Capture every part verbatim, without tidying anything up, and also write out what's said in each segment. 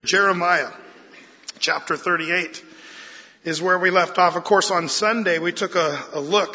Jeremiah chapter thirty-eight is where we left off. Of course, on Sunday we took a, a look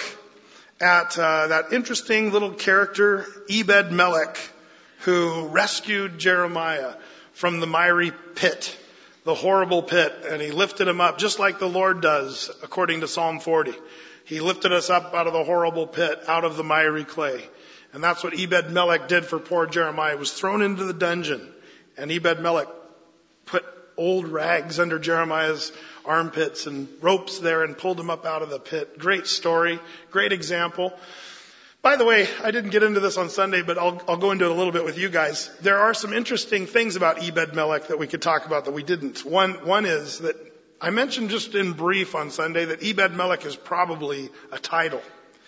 at uh, that interesting little character, Ebed-Melech, who rescued Jeremiah from the miry pit, the horrible pit, and he lifted him up just like the Lord does, according to Psalm forty. He lifted us up out of the horrible pit, out of the miry clay. And that's what Ebed-Melech did for poor Jeremiah. He was thrown into the dungeon, and Ebed-Melech put old rags under Jeremiah's armpits and ropes there and pulled him up out of the pit. Great story, great example. By the way, I didn't get into this on Sunday, but I'll, I'll go into it a little bit with you guys. There are some interesting things about Ebed-Melech that we could talk about that we didn't. One, one is that I mentioned just in brief on Sunday that Ebed-Melech is probably a title,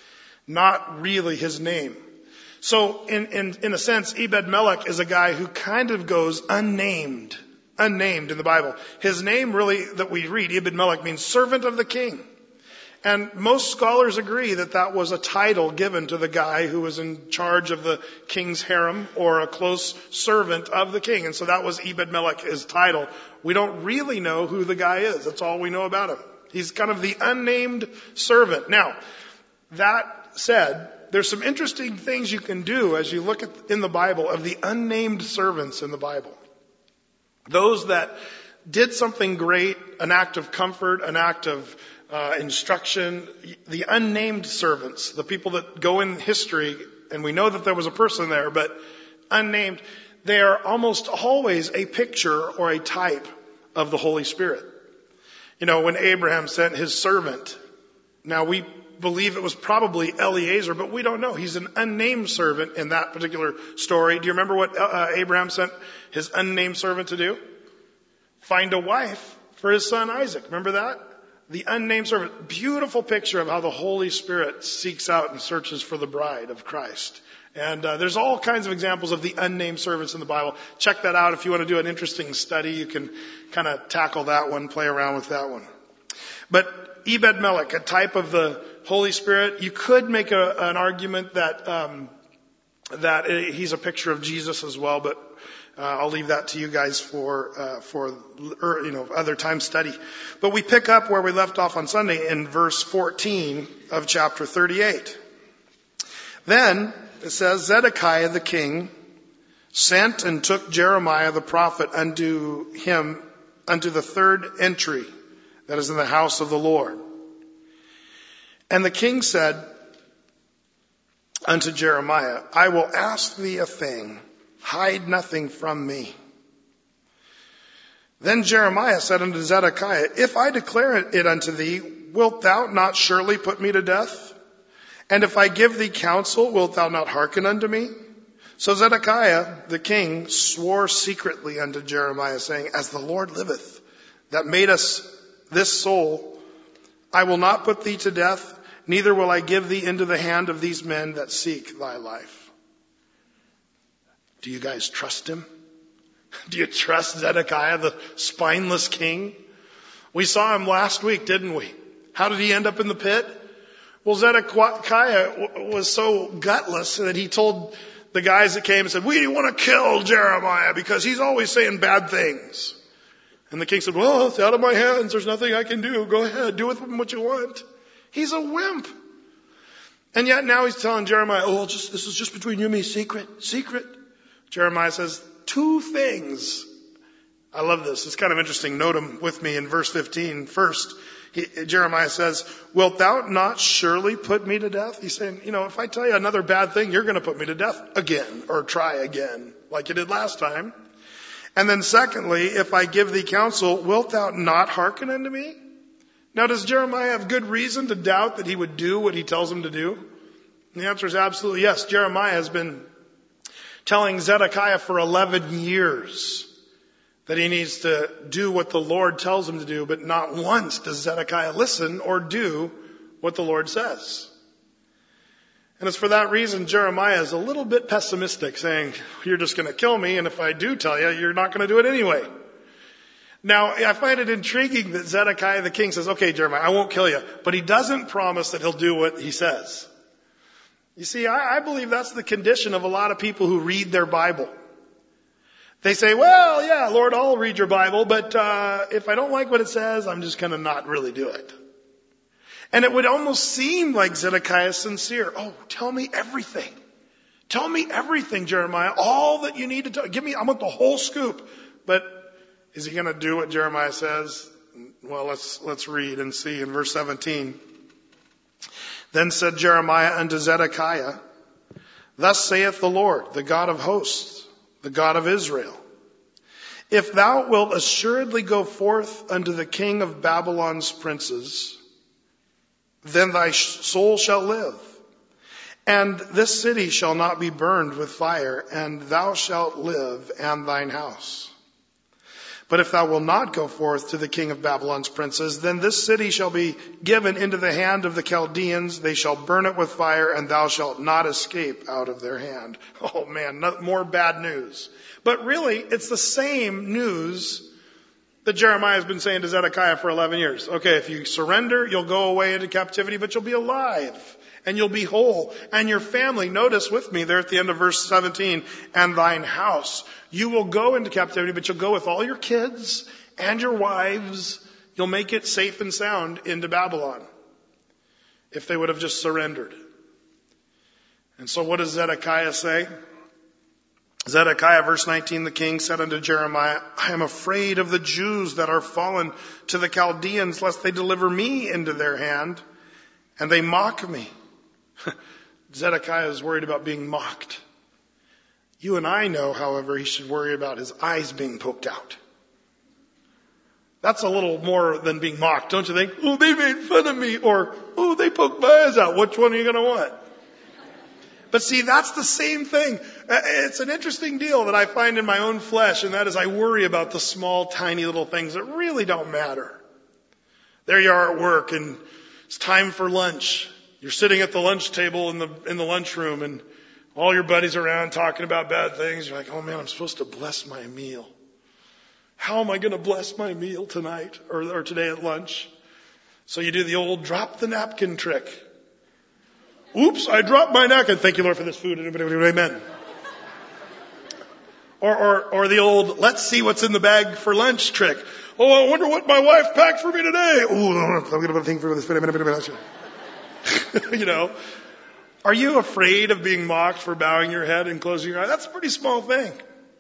not really his name. So in, in, in a sense, Ebed-Melech is a guy who kind of goes unnamed, unnamed in the Bible. His name really that we read, Ebed-Melech, means servant of the king. And most scholars agree that that was a title given to the guy who was in charge of the king's harem or a close servant of the king. And so that was Ebed-Melech, his title. We don't really know who the guy is. That's all we know about him. He's kind of the unnamed servant. Now, that said, there's some interesting things you can do as you look at in the Bible of the unnamed servants in the Bible. Those that did something great, an act of comfort, an act of uh, instruction, the unnamed servants, the people that go in history, and we know that there was a person there, but unnamed, they are almost always a picture or a type of the Holy Spirit. You know, when Abraham sent his servant, now we believe it was probably Eliezer, but we don't know. He's an unnamed servant in that particular story. Do you remember what uh, Abraham sent his unnamed servant to do? Find a wife for his son Isaac. Remember that? The unnamed servant. Beautiful picture of how the Holy Spirit seeks out and searches for the bride of Christ. And uh, there's all kinds of examples of the unnamed servants in the Bible. Check that out if you want to do an interesting study. You can kind of tackle that one, play around with that one. But Ebed-Melech, a type of the Holy Spirit. You could make a, an argument that um, that he's a picture of Jesus as well, but uh, I'll leave that to you guys for uh, for or, you know other time study. But we pick up where we left off on Sunday in verse fourteen of chapter thirty-eight. Then it says, Zedekiah the king sent and took Jeremiah the prophet unto him unto the third entry that is in the house of the Lord. And the king said unto Jeremiah, I will ask thee a thing, hide nothing from me. Then Jeremiah said unto Zedekiah, if I declare it unto thee, wilt thou not surely put me to death? And if I give thee counsel, wilt thou not hearken unto me? So Zedekiah the king swore secretly unto Jeremiah, saying, as the Lord liveth, that made us this soul, I will not put thee to death, neither will I give thee into the hand of these men that seek thy life. Do you guys trust him? Do you trust Zedekiah, the spineless king? We saw him last week, didn't we? How did he end up in the pit? Well, Zedekiah was so gutless that he told the guys that came and said, we want to kill Jeremiah because he's always saying bad things. And the king said, well, it's out of my hands. There's nothing I can do. Go ahead. Do with him what you want. He's a wimp. And yet now he's telling Jeremiah, oh, just, this is just between you and me. Secret, secret. Jeremiah says two things. I love this. It's kind of interesting. Note them with me in verse fifteen. First, he, Jeremiah says, wilt thou not surely put me to death? He's saying, you know, if I tell you another bad thing, you're going to put me to death again or try again like you did last time. And then secondly, if I give thee counsel, wilt thou not hearken unto me? Now, does Jeremiah have good reason to doubt that he would do what he tells him to do? And the answer is absolutely yes. Jeremiah has been telling Zedekiah for eleven years that he needs to do what the Lord tells him to do, but not once does Zedekiah listen or do what the Lord says. And it's for that reason Jeremiah is a little bit pessimistic, saying, you're just going to kill me, and if I do tell you, you're not going to do it anyway. Now, I find it intriguing that Zedekiah the king says, okay, Jeremiah, I won't kill you, but he doesn't promise that he'll do what he says. You see, I, I believe that's the condition of a lot of people who read their Bible. They say, well, yeah, Lord, I'll read your Bible, but uh, if I don't like what it says, I'm just going to not really do it. And it would almost seem like Zedekiah is sincere. Oh, tell me everything. Tell me everything, Jeremiah. All that you need to tell. Give me, I want the whole scoop. But is he going to do what Jeremiah says? Well, let's, let's read and see in verse seventeen. Then said Jeremiah unto Zedekiah, thus saith the Lord, the God of hosts, the God of Israel. If thou wilt assuredly go forth unto the king of Babylon's princes, then thy soul shall live. And this city shall not be burned with fire, and thou shalt live and thine house. But if thou wilt not go forth to the king of Babylon's princes, then this city shall be given into the hand of the Chaldeans. They shall burn it with fire, and thou shalt not escape out of their hand. Oh man, no, more bad news. But really, it's the same news that Jeremiah has been saying to Zedekiah for eleven years. Okay, if you surrender, you'll go away into captivity, but you'll be alive. And you'll be whole. And your family, notice with me there at the end of verse seventeen, and thine house. You will go into captivity, but you'll go with all your kids and your wives. You'll make it safe and sound into Babylon. If they would have just surrendered. And so what does Zedekiah say? Zedekiah, verse nineteen, the king said unto Jeremiah, I am afraid of the Jews that are fallen to the Chaldeans, lest they deliver me into their hand, and they mock me. Zedekiah is worried about being mocked. You and I know, however, he should worry about his eyes being poked out. That's a little more than being mocked, don't you think? Oh, they made fun of me, or, oh, they poked my eyes out. Which one are you going to want? But see, that's the same thing. It's an interesting deal that I find in my own flesh, and that is I worry about the small, tiny little things that really don't matter. There you are at work, and it's time for lunch. You're sitting at the lunch table in the in the lunchroom, and all your buddies are around talking about bad things. You're like, oh man, I'm supposed to bless my meal. How am I going to bless my meal tonight or, or today at lunch? So you do the old drop the napkin trick. Oops, I dropped my napkin. Thank you, Lord, for this food. Amen. Or, or, or the old, let's see what's in the bag for lunch trick. Oh, I wonder what my wife packed for me today. Oh, I'm going to put a thing for this food. You know, are you afraid of being mocked for bowing your head and closing your eyes? That's a pretty small thing.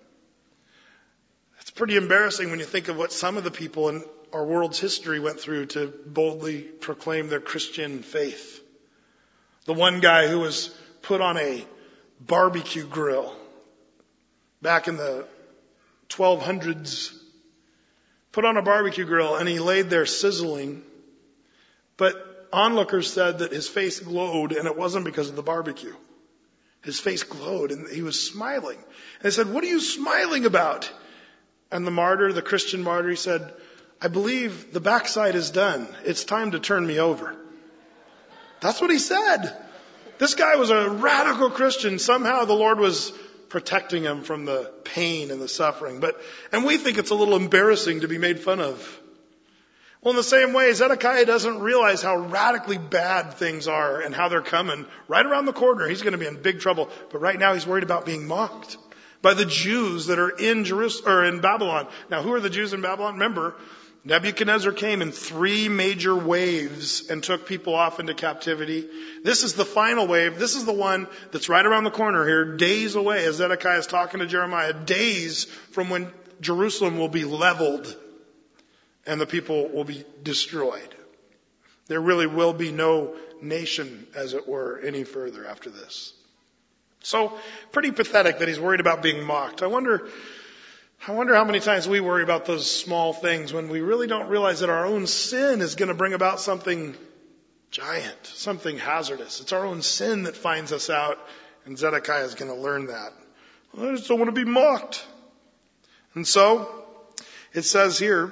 It's pretty embarrassing when you think of what some of the people in our world's history went through to boldly proclaim their Christian faith. The one guy who was put on a barbecue grill back in the twelve hundreds, put on a barbecue grill, and he laid there sizzling, but onlookers said that his face glowed, and it wasn't because of the barbecue. His face glowed, and he was smiling. And they said, what are you smiling about? And the martyr, the Christian martyr, he said, I believe the backside is done. It's time to turn me over. That's what he said. This guy was a radical Christian. Somehow the Lord was protecting him from the pain and the suffering. But, and we think it's a little embarrassing to be made fun of. Well, in the same way, Zedekiah doesn't realize how radically bad things are and how they're coming right around the corner. He's going to be in big trouble. But right now he's worried about being mocked by the Jews that are in Jerusalem or in Babylon. Now, who are the Jews in Babylon? Remember, Nebuchadnezzar came in three major waves and took people off into captivity. This is the final wave. This is the one that's right around the corner here, days away, as Zedekiah is talking to Jeremiah, days from when Jerusalem will be leveled and the people will be destroyed. There really will be no nation, as it were, any further after this. So, pretty pathetic that he's worried about being mocked. I wonder, I wonder how many times we worry about those small things when we really don't realize that our own sin is going to bring about something giant, something hazardous. It's our own sin that finds us out, and Zedekiah is going to learn that. I just don't want to be mocked. And so, it says here,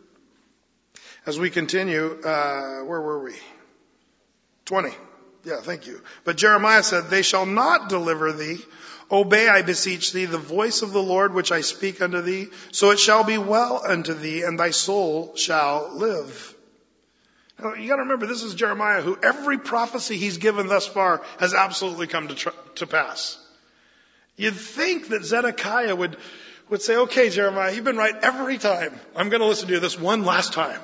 as we continue, uh, where were we? twenty. Yeah, thank you. But Jeremiah said, they shall not deliver thee. Obey, I beseech thee, the voice of the Lord which I speak unto thee. So it shall be well unto thee, and thy soul shall live. Now, you got to remember, this is Jeremiah, who every prophecy he's given thus far has absolutely come to, tr- to pass. You'd think that Zedekiah would would say, okay, Jeremiah, you've been right every time. I'm going to listen to you this one last time.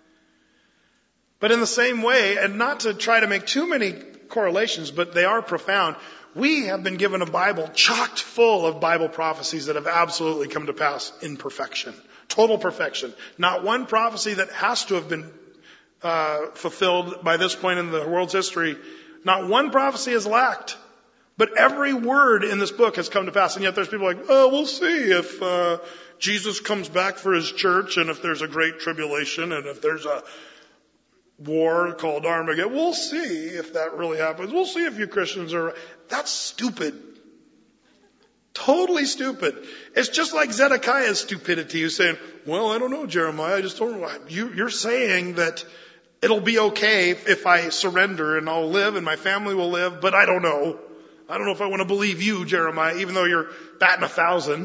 But in the same way, and not to try to make too many correlations, but they are profound, we have been given a Bible chocked full of Bible prophecies that have absolutely come to pass in perfection. Total perfection. Not one prophecy that has to have been uh, fulfilled by this point in the world's history. Not one prophecy has lacked. But every word in this book has come to pass. And yet there's people like, oh, we'll see if uh, Jesus comes back for his church, and if there's a great tribulation, and if there's a war called Armageddon. We'll see if that really happens. We'll see if you Christians are... That's stupid. Totally stupid. It's just like Zedekiah's stupidity, who's saying, well, I don't know, Jeremiah, I just don't know. You, you're saying that it'll be okay if I surrender and I'll live and my family will live, but I don't know. I don't know if I want to believe you, Jeremiah, even though you're batting a thousand.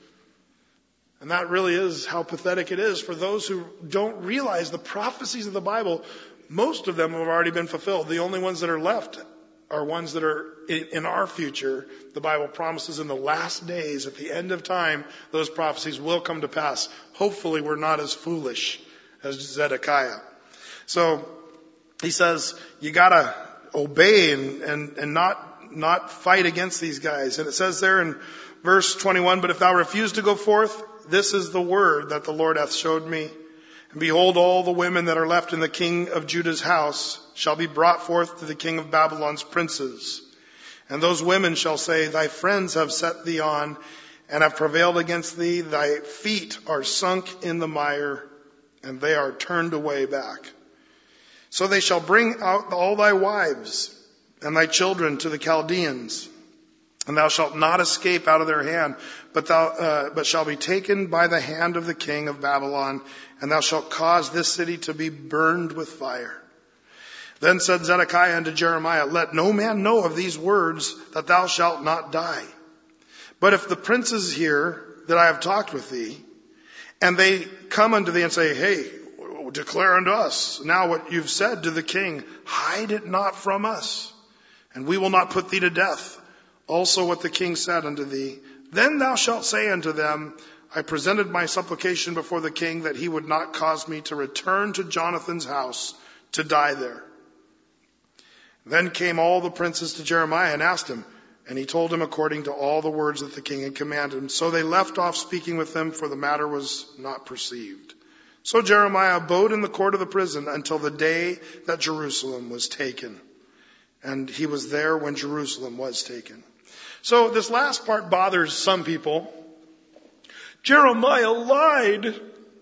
And that really is how pathetic it is for those who don't realize the prophecies of the Bible. Most of them have already been fulfilled. The only ones that are left are ones that are in our future. The Bible promises in the last days, at the end of time, those prophecies will come to pass. Hopefully we're not as foolish as Zedekiah. So he says, you gotta obey and, and, and not not fight against these guys. And it says there in verse twenty-one, but if thou refuse to go forth, this is the word that the Lord hath showed me. And behold, all the women that are left in the king of Judah's house shall be brought forth to the king of Babylon's princes. And those women shall say, thy friends have set thee on and have prevailed against thee. Thy feet are sunk in the mire, and they are turned away back. So they shall bring out all thy wives and thy children to the Chaldeans, and thou shalt not escape out of their hand, but thou, uh, but shall be taken by the hand of the king of Babylon, and thou shalt cause this city to be burned with fire. Then said Zedekiah unto Jeremiah, let no man know of these words, that thou shalt not die. But if the princes hear that I have talked with thee, and they come unto thee and say, hey, declare unto us now what you've said to the king, hide it not from us, and we will not put thee to death. Also what the king said unto thee, then thou shalt say unto them, I presented my supplication before the king that he would not cause me to return to Jonathan's house to die there. Then came all the princes to Jeremiah and asked him, and he told him according to all the words that the king had commanded him. So they left off speaking with them, for the matter was not perceived. So Jeremiah abode in the court of the prison until the day that Jerusalem was taken. And he was there when Jerusalem was taken. So this last part bothers some people. Jeremiah lied.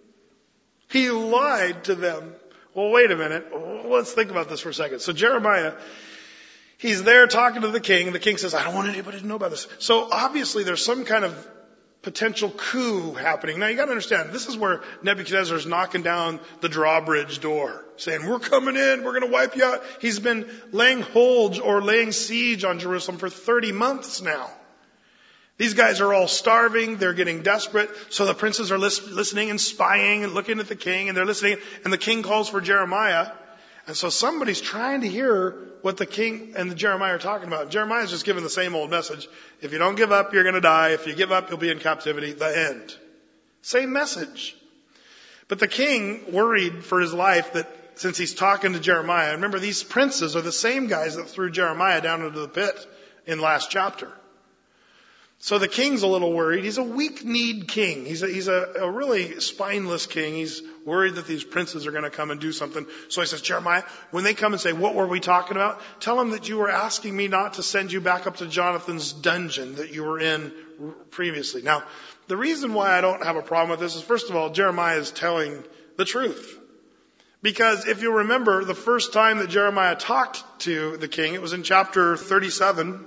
He lied to them. Well, wait a minute. Let's think about this for a second. So Jeremiah, he's there talking to the king. The king says, I don't want anybody to know about this. So obviously there's some kind of potential coup happening. Now you got to understand, this is where Nebuchadnezzar is knocking down the drawbridge door, saying, we're coming in, we're going to wipe you out. He's been laying hold or laying siege on Jerusalem for thirty months now. These guys are all starving, they're getting desperate, so the princes are lis- listening and spying and looking at the king, and they're listening, and the king calls for Jeremiah. And so somebody's trying to hear what the king and the Jeremiah are talking about. Jeremiah's just giving the same old message. If you don't give up, you're going to die. If you give up, you'll be in captivity. The end. Same message. But the king worried for his life that since he's talking to Jeremiah, remember these princes are the same guys that threw Jeremiah down into the pit in last chapter. So the king's a little worried. He's a weak-kneed king. He's a, he's a, a really spineless king. He's worried that these princes are going to come and do something. So he says, Jeremiah, when they come and say, what were we talking about? Tell them that you were asking me not to send you back up to Jonathan's dungeon that you were in previously. Now, the reason why I don't have a problem with this is, first of all, Jeremiah is telling the truth. Because if you remember, the first time that Jeremiah talked to the king, it was in chapter thirty-seven.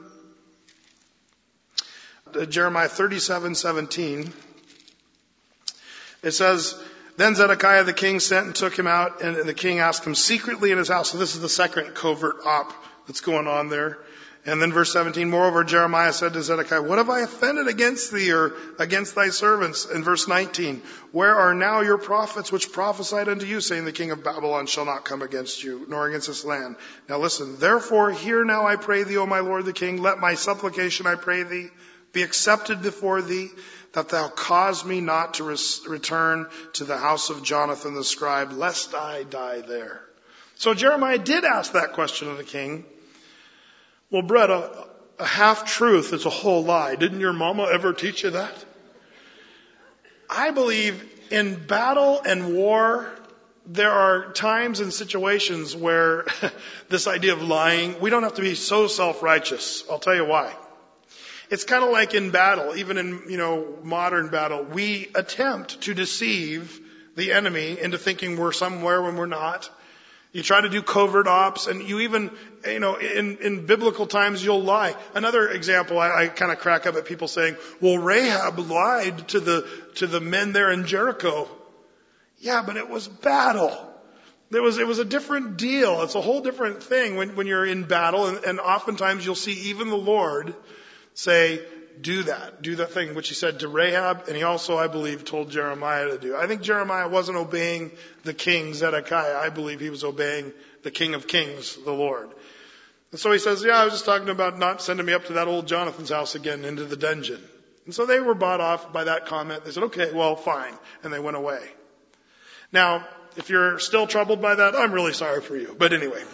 Jeremiah thirty-seven seventeen. It says, then Zedekiah the king sent and took him out, and the king asked him secretly in his house. So this is the second covert op that's going on there. And then verse seventeen, moreover, Jeremiah said to Zedekiah, what have I offended against thee or against thy servants? And verse nineteen, where are now your prophets which prophesied unto you, saying the king of Babylon shall not come against you, nor against this land? Now listen, therefore hear now I pray thee, O my lord the king, let my supplication, I pray thee, be accepted before thee, that thou cause me not to res- return to the house of Jonathan the scribe, lest I die there. So Jeremiah did ask that question of the king. Well, Brett, a, a half-truth is a whole lie. Didn't your mama ever teach you that? I believe in battle and war, there are times and situations where this idea of lying, we don't have to be so self-righteous. I'll tell you why. It's kind of like in battle, even in, you know, modern battle, we attempt to deceive the enemy into thinking we're somewhere when we're not. You try to do covert ops, and you even, you know, in, in biblical times, you'll lie. Another example, I, I kind of crack up at people saying, well, Rahab lied to the, to the men there in Jericho. Yeah, but it was battle. There was, it was a different deal. It's a whole different thing when, when you're in battle, and, and oftentimes you'll see even the Lord say, do that, do that thing, which he said to Rahab, and he also, I believe, told Jeremiah to do. I think Jeremiah wasn't obeying the king Zedekiah. I believe he was obeying the King of Kings, the Lord. And so he says, yeah, I was just talking about not sending me up to that old Jonathan's house again into the dungeon. And so they were bought off by that comment. They said, okay, well, fine. And they went away. Now, if you're still troubled by that, I'm really sorry for you. But anyway,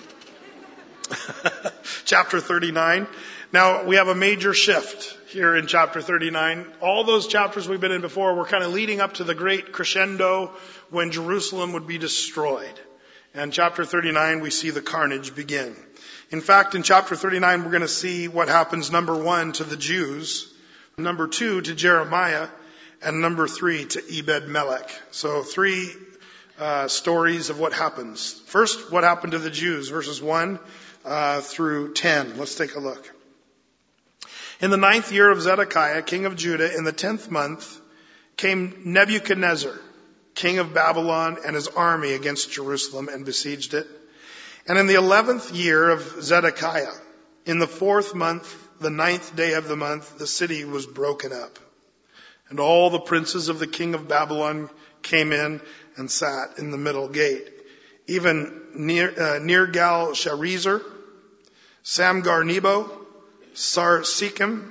chapter thirty-nine. Now, we have a major shift here in chapter thirty-nine. All those chapters we've been in before were kind of leading up to the great crescendo when Jerusalem would be destroyed. And chapter thirty-nine, we see the carnage begin. In fact, in chapter thirty-nine, we're going to see what happens, number one, to the Jews, number two, to Jeremiah, and number three, to Ebed-Melech. So three uh, stories of what happens. First, what happened to the Jews, verses one uh, through ten. Let's take a look. In the ninth year of Zedekiah, king of Judah, in the tenth month, came Nebuchadnezzar, king of Babylon, and his army against Jerusalem and besieged it. And in the eleventh year of Zedekiah, in the fourth month, the ninth day of the month, the city was broken up. And all the princes of the king of Babylon came in and sat in the middle gate. Even Nergal-Sharezer, Samgar-Nebo, Sar-Sekim,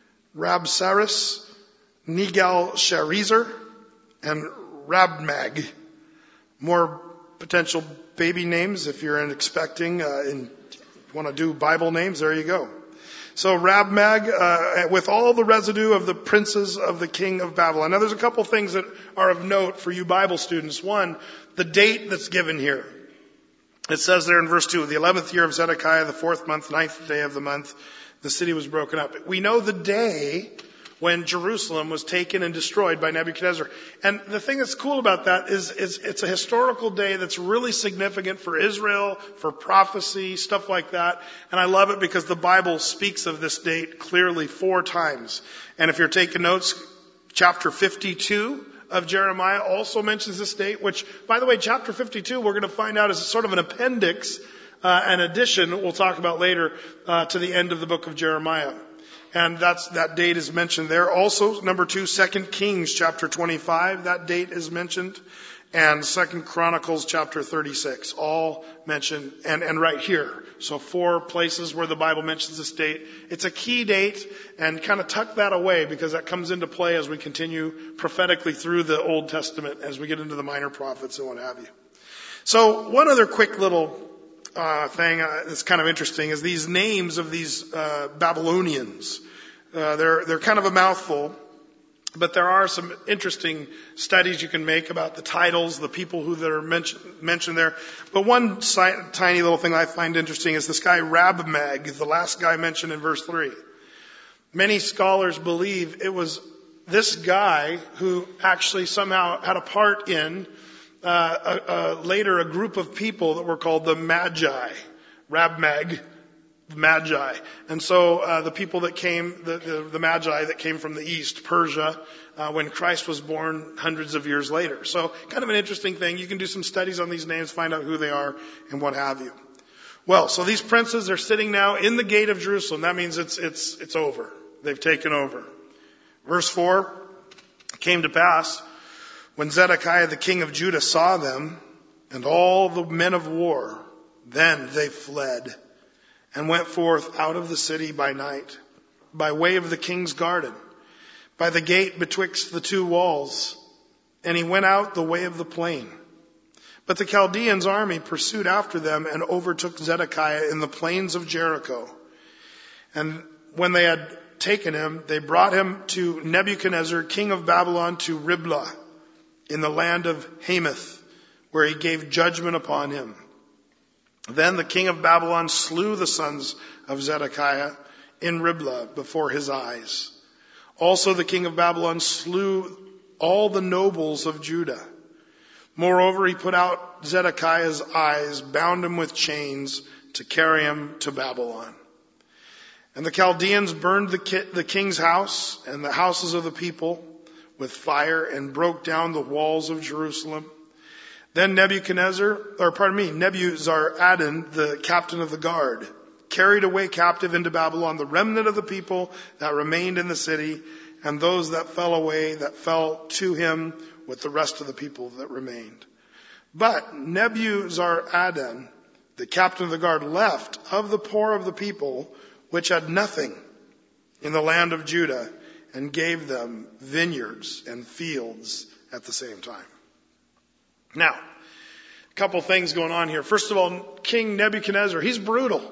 Rabsaris, Negal-Sharezer, and Rabmag. More potential baby names if you're expecting uh, and want to do Bible names, there you go. So Rabmag, uh, with all the residue of the princes of the king of Babylon. Now there's a couple things that are of note for you Bible students. One, the date that's given here. It says there in verse two, the eleventh year of Zedekiah, the fourth month, ninth day of the month, the city was broken up. We know the day when Jerusalem was taken and destroyed by Nebuchadnezzar. And the thing that's cool about that is, is it's a historical day that's really significant for Israel, for prophecy, stuff like that. And I love it because the Bible speaks of this date clearly four times. And if you're taking notes, chapter fifty-two of Jeremiah also mentions this date, which, by the way, chapter fifty-two, we're going to find out is sort of an appendix, uh, an addition, we'll talk about later, uh, to the end of the book of Jeremiah. And that's, that date is mentioned there. Also, number two, Second Kings chapter twenty-five, that date is mentioned. And Second Chronicles chapter thirty-six, all mentioned, and, and right here. So four places where the Bible mentions this date. It's a key date, and kind of tuck that away because that comes into play as we continue prophetically through the Old Testament, as we get into the minor prophets and what have you. So one other quick little uh thing uh, that's kind of interesting is these names of these uh Babylonians. Uh, they're they're kind of a mouthful. But there are some interesting studies you can make about the titles, the people who that are mention, mentioned there. But one si- tiny little thing I find interesting is this guy Rabmag, the last guy mentioned in verse three. Many scholars believe it was this guy who actually somehow had a part in uh, a, a, later a group of people that were called the Magi. Rabmag. Magi. And so uh, the people that came, the, the, the Magi that came from the east, Persia, uh, when Christ was born hundreds of years later. So kind of an interesting thing. You can do some studies on these names, find out who they are and what have you. Well, so these princes are sitting now in the gate of Jerusalem. That means it's, it's, it's over. They've taken over. Verse four, it came to pass when Zedekiah the king of Judah saw them and all the men of war, then they fled and went forth out of the city by night, by way of the king's garden, by the gate betwixt the two walls, and he went out the way of the plain. But the Chaldeans' army pursued after them and overtook Zedekiah in the plains of Jericho. And when they had taken him, they brought him to Nebuchadnezzar, king of Babylon, to Riblah, in the land of Hamath, where he gave judgment upon him. Then the king of Babylon slew the sons of Zedekiah in Riblah before his eyes. Also the king of Babylon slew all the nobles of Judah. Moreover, he put out Zedekiah's eyes, bound him with chains to carry him to Babylon. And the Chaldeans burned the, ki- the king's house and the houses of the people with fire and broke down the walls of Jerusalem. Then Nebuchadnezzar, or pardon me, Nebuzaradan, the captain of the guard, carried away captive into Babylon the remnant of the people that remained in the city, and those that fell away, that fell to him with the rest of the people that remained. But Nebuzaradan, the captain of the guard, left of the poor of the people, which had nothing, in the land of Judah, and gave them vineyards and fields at the same time. Now, a couple things going on here. First of all, King Nebuchadnezzar, he's brutal.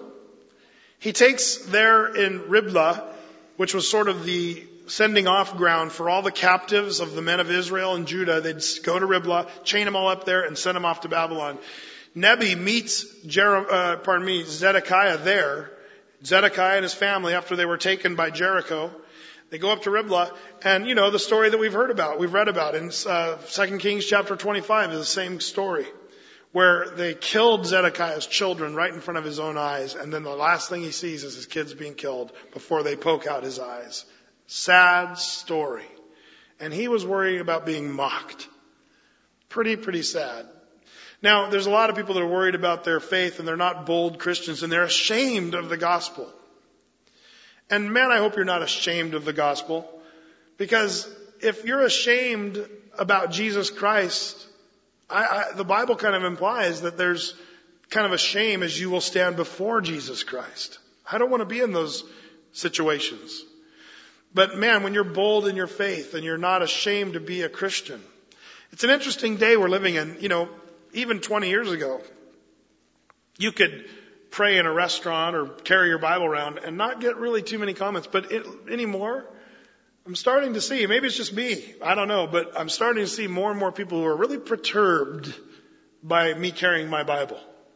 He takes there in Riblah, which was sort of the sending off ground for all the captives of the men of Israel and Judah. They'd go to Riblah, chain them all up there, and send them off to Babylon. Nebi meets Jer- uh, pardon me, Zedekiah there. Zedekiah and his family, after they were taken by Jericho, they go up to Riblah, and you know the story that we've heard about, we've read about in uh, Second Kings chapter twenty-five is the same story, where they killed Zedekiah's children right in front of his own eyes, and then the last thing he sees is his kids being killed before they poke out his eyes. Sad story. And he was worried about being mocked. Pretty, pretty sad. Now, there's a lot of people that are worried about their faith, and they're not bold Christians, and they're ashamed of the gospel. And man, I hope you're not ashamed of the gospel, because if you're ashamed about Jesus Christ, I, I, the Bible kind of implies that there's kind of a shame as you will stand before Jesus Christ. I don't want to be in those situations. But man, when you're bold in your faith and you're not ashamed to be a Christian, it's an interesting day we're living in. You know, even twenty years ago, you could pray in a restaurant or carry your Bible around and not get really too many comments. But it, anymore, I'm starting to see, maybe it's just me, I don't know, but I'm starting to see more and more people who are really perturbed by me carrying my Bible.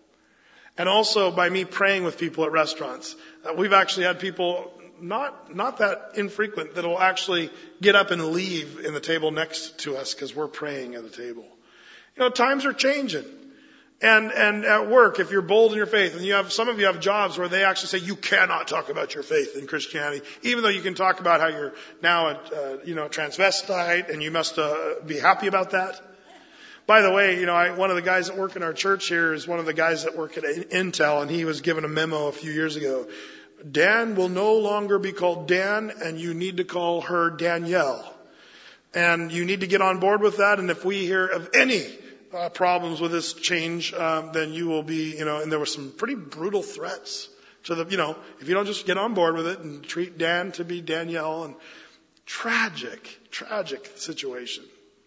And also by me praying with people at restaurants. Uh, we've actually had people, not not that infrequent, that will actually get up and leave in the table next to us because we're praying at the table. You know, times are changing. And and at work, if you're bold in your faith, and you have some of you have jobs where they actually say you cannot talk about your faith in Christianity, even though you can talk about how you're now a uh, you know transvestite, and you must uh, be happy about that. By the way, you know, I, one of the guys that work in our church here is one of the guys that work at Intel, and he was given a memo a few years ago. Dan will no longer be called Dan, and you need to call her Danielle. And you need to get on board with that. And if we hear of any uh, problems with this change, um, then you will be, you know, and there were some pretty brutal threats to the, you know, if you don't just get on board with it and treat Dan to be Danielle, and tragic, tragic situation.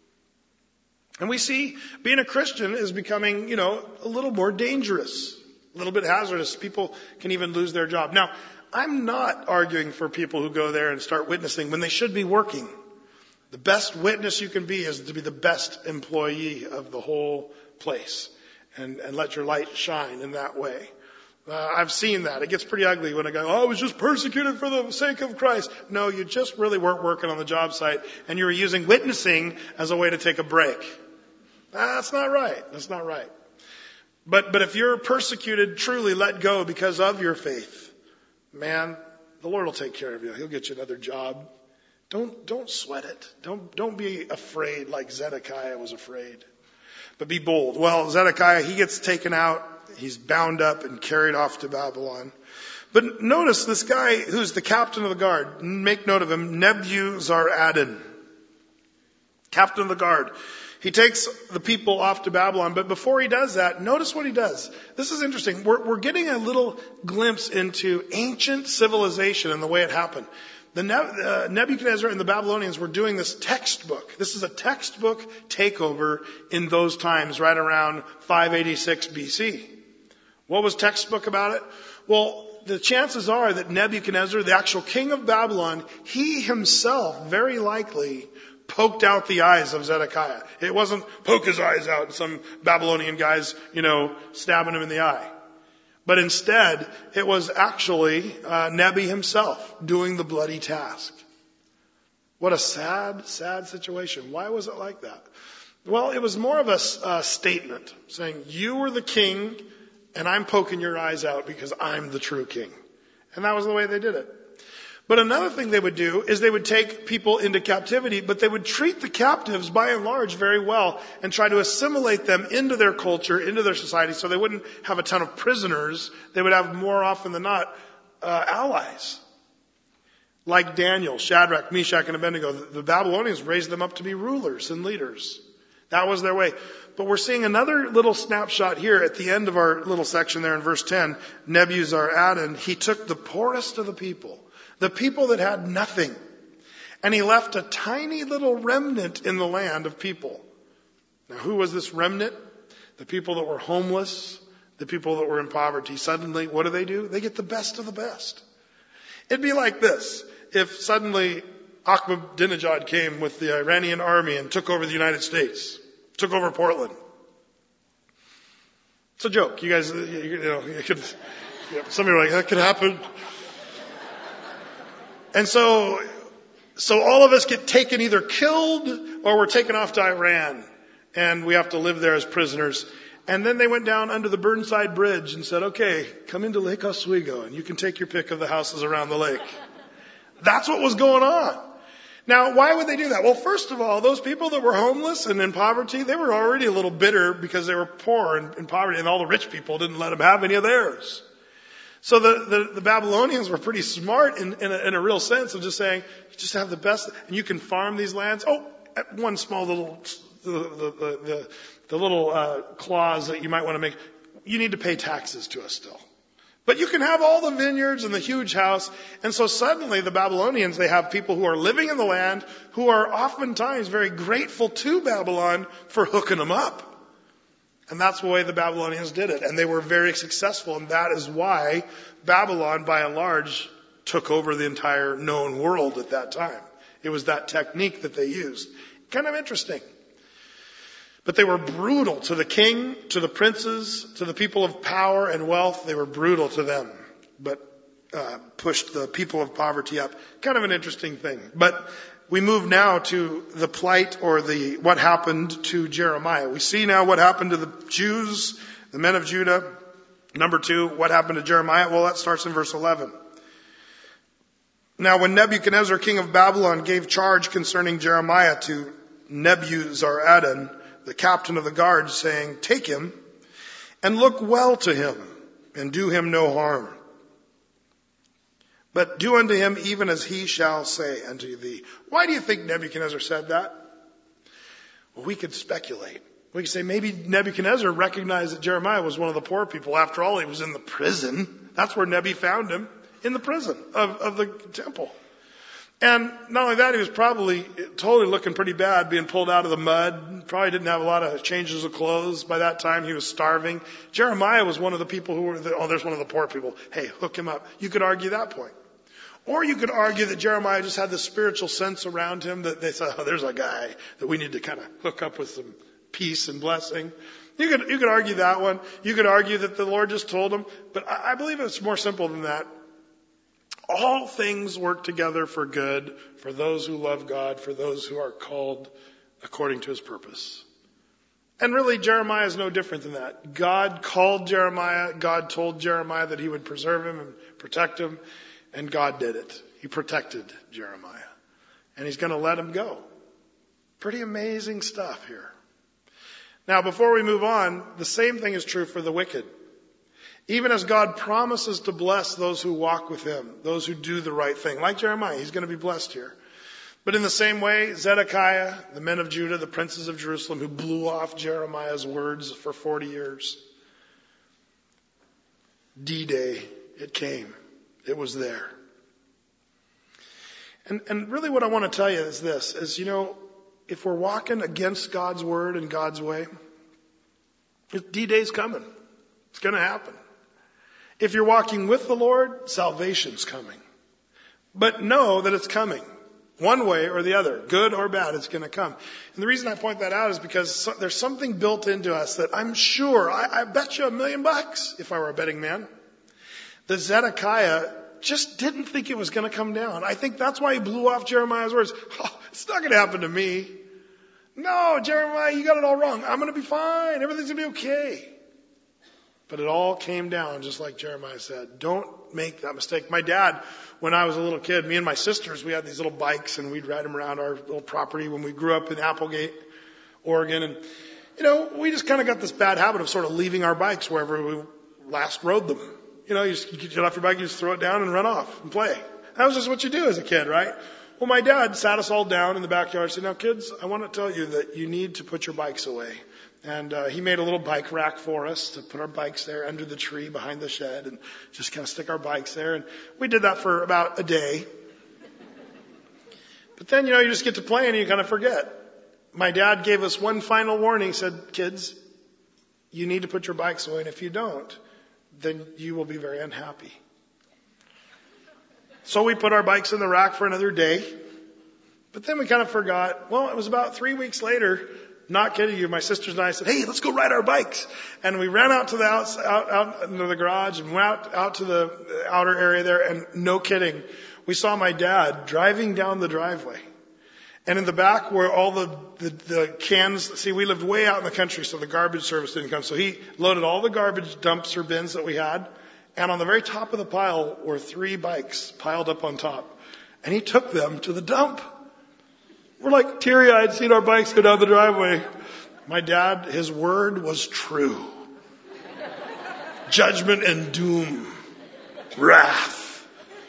And we see being a Christian is becoming, you know, a little more dangerous, a little bit hazardous. People can even lose their job. Now, I'm not arguing for people who go there and start witnessing when they should be working. The best witness you can be is to be the best employee of the whole place, and, and let your light shine in that way. Uh, I've seen that. It gets pretty ugly when I go, oh, I was just persecuted for the sake of Christ. No, you just really weren't working on the job site, and you were using witnessing as a way to take a break. That's not right. That's not right. But, but if you're persecuted, truly let go because of your faith, man, the Lord will take care of you. He'll get you another job. Don't, don't sweat it. Don't, don't be afraid like Zedekiah was afraid, but be bold. Well, Zedekiah, he gets taken out. He's bound up and carried off to Babylon. But notice this guy who's the captain of the guard. Make note of him. Nebuzaradan. Captain of the guard. He takes the people off to Babylon, but before he does that, notice what he does. This is interesting. We're, we're getting a little glimpse into ancient civilization and the way it happened. The Ne- uh, Nebuchadnezzar and the Babylonians were doing this textbook. This is a textbook takeover in those times, right around five eighty-six B C. What was textbook about it? Well, the chances are that Nebuchadnezzar, the actual king of Babylon, he himself very likely poked out the eyes of Zedekiah. It wasn't poke his eyes out and some Babylonian guys, you know, stabbing him in the eye. But instead, it was actually uh, Nebi himself doing the bloody task. What a sad, sad situation. Why was it like that? Well, it was more of a uh, statement saying, you were the king and I'm poking your eyes out because I'm the true king. And that was the way they did it. But another thing they would do is they would take people into captivity, but they would treat the captives by and large very well and try to assimilate them into their culture, into their society, so they wouldn't have a ton of prisoners. They would have more often than not uh, allies. Like Daniel, Shadrach, Meshach, and Abednego. The Babylonians raised them up to be rulers and leaders. That was their way. But we're seeing another little snapshot here at the end of our little section there in verse ten. Nebuzaradan, he took the poorest of the people, the people that had nothing, and he left a tiny little remnant in the land of people. Now, who was this remnant? The people that were homeless, the people that were in poverty. Suddenly, what do they do? They get the best of the best. It'd be like this. If suddenly Ahmadinejad came with the Iranian army and took over the United States, took over Portland. It's a joke. You guys, you know, you could, you know, some of you are like, that could happen. And so, so all of us get taken, either killed or we're taken off to Iran, and we have to live there as prisoners. And then they went down under the Burnside Bridge and said, okay, come into Lake Oswego and you can take your pick of the houses around the lake. That's what was going on. Now, why would they do that? Well, first of all, those people that were homeless and in poverty, they were already a little bitter because they were poor and in poverty, and all the rich people didn't let them have any of theirs. So the, the, the Babylonians were pretty smart in, in, a, in a real sense of just saying, you just have the best, and you can farm these lands. Oh, one small little, the, the, the, the, the little uh, clause that you might want to make, you need to pay taxes to us still. But you can have all the vineyards and the huge house. And so suddenly the Babylonians, they have people who are living in the land who are oftentimes very grateful to Babylon for hooking them up. And that's the way the Babylonians did it. And they were very successful. And that is why Babylon, by and large, took over the entire known world at that time. It was that technique that they used. Kind of interesting. But they were brutal to the king, to the princes, to the people of power and wealth. They were brutal to them, but uh, pushed the people of poverty up. Kind of an interesting thing. But we move now to the plight or the what happened to Jeremiah. We see now what happened to the Jews, the men of Judah. Number two, what happened to Jeremiah? Well, that starts in verse eleven. Now, when Nebuchadnezzar, king of Babylon, gave charge concerning Jeremiah to Nebuzaradan, the captain of the guard, saying, take him and look well to him and do him no harm. But do unto him even as he shall say unto thee. Why do you think Nebuchadnezzar said that? Well, we could speculate. We could say maybe Nebuchadnezzar recognized that Jeremiah was one of the poor people. After all, he was in the prison. That's where Nebi found him, in the prison of, of the temple. And not only that, he was probably totally looking pretty bad, being pulled out of the mud. Probably didn't have a lot of changes of clothes. By that time, he was starving. Jeremiah was one of the people who were, the, oh, there's one of the poor people. Hey, hook him up. You could argue that point. Or you could argue that Jeremiah just had the spiritual sense around him that they said, oh, there's a guy that we need to kind of hook up with some peace and blessing. You could, you could argue that one. You could argue that the Lord just told him. But I, I believe it's more simple than that. All things work together for good for those who love God, for those who are called according to his purpose. And really, Jeremiah is no different than that. God called Jeremiah. God told Jeremiah that he would preserve him and protect him. And God did it. He protected Jeremiah. And he's going to let him go. Pretty amazing stuff here. Now, before we move on, the same thing is true for the wicked. Even as God promises to bless those who walk with him, those who do the right thing. Like Jeremiah, he's going to be blessed here. But in the same way, Zedekiah, the men of Judah, the princes of Jerusalem, who blew off Jeremiah's words for forty years. D-Day, it came. It was there. And, and really what I want to tell you is this, is, you know, if we're walking against God's word and God's way, D-Day's coming. It's going to happen. If you're walking with the Lord, salvation's coming. But know that it's coming. One way or the other. Good or bad, it's going to come. And the reason I point that out is because so, there's something built into us that I'm sure, I, I bet you a million bucks, if I were a betting man, that Zedekiah just didn't think it was going to come down. I think that's why he blew off Jeremiah's words. Oh, it's not going to happen to me. No, Jeremiah, you got it all wrong. I'm going to be fine. Everything's going to be okay. But it all came down just like Jeremiah said. Don't make that mistake. My dad, when I was a little kid, me and my sisters, we had these little bikes and we'd ride them around our little property when we grew up in Applegate, Oregon. And, you know, we just kind of got this bad habit of sort of leaving our bikes wherever we last rode them. You know, you just you get off your bike, you just throw it down and run off and play. That was just what you do as a kid, right? Well, my dad sat us all down in the backyard and said, now kids, I want to tell you that you need to put your bikes away. And uh, he made a little bike rack for us to put our bikes there under the tree behind the shed and just kind of stick our bikes there. And we did that for about a day. But then, you know, you just get to playing and you kind of forget. My dad gave us one final warning. He said, kids, you need to put your bikes away. And if you don't, then you will be very unhappy. So we put our bikes in the rack for another day. But then we kind of forgot. Well, it was about three weeks later. Not kidding you. My sisters and I said, hey, let's go ride our bikes. And we ran out to the outs, out, out into the garage and went out, out to the outer area there. And no kidding, we saw my dad driving down the driveway. And in the back where all the, the, the cans, see, we lived way out in the country, so the garbage service didn't come. So he loaded all the garbage dumps or bins that we had. And on the very top of the pile were three bikes piled up on top. And he took them to the dump. We're like teary-eyed seeing our bikes go down the driveway. My dad, his word was true. Judgment and doom. Wrath.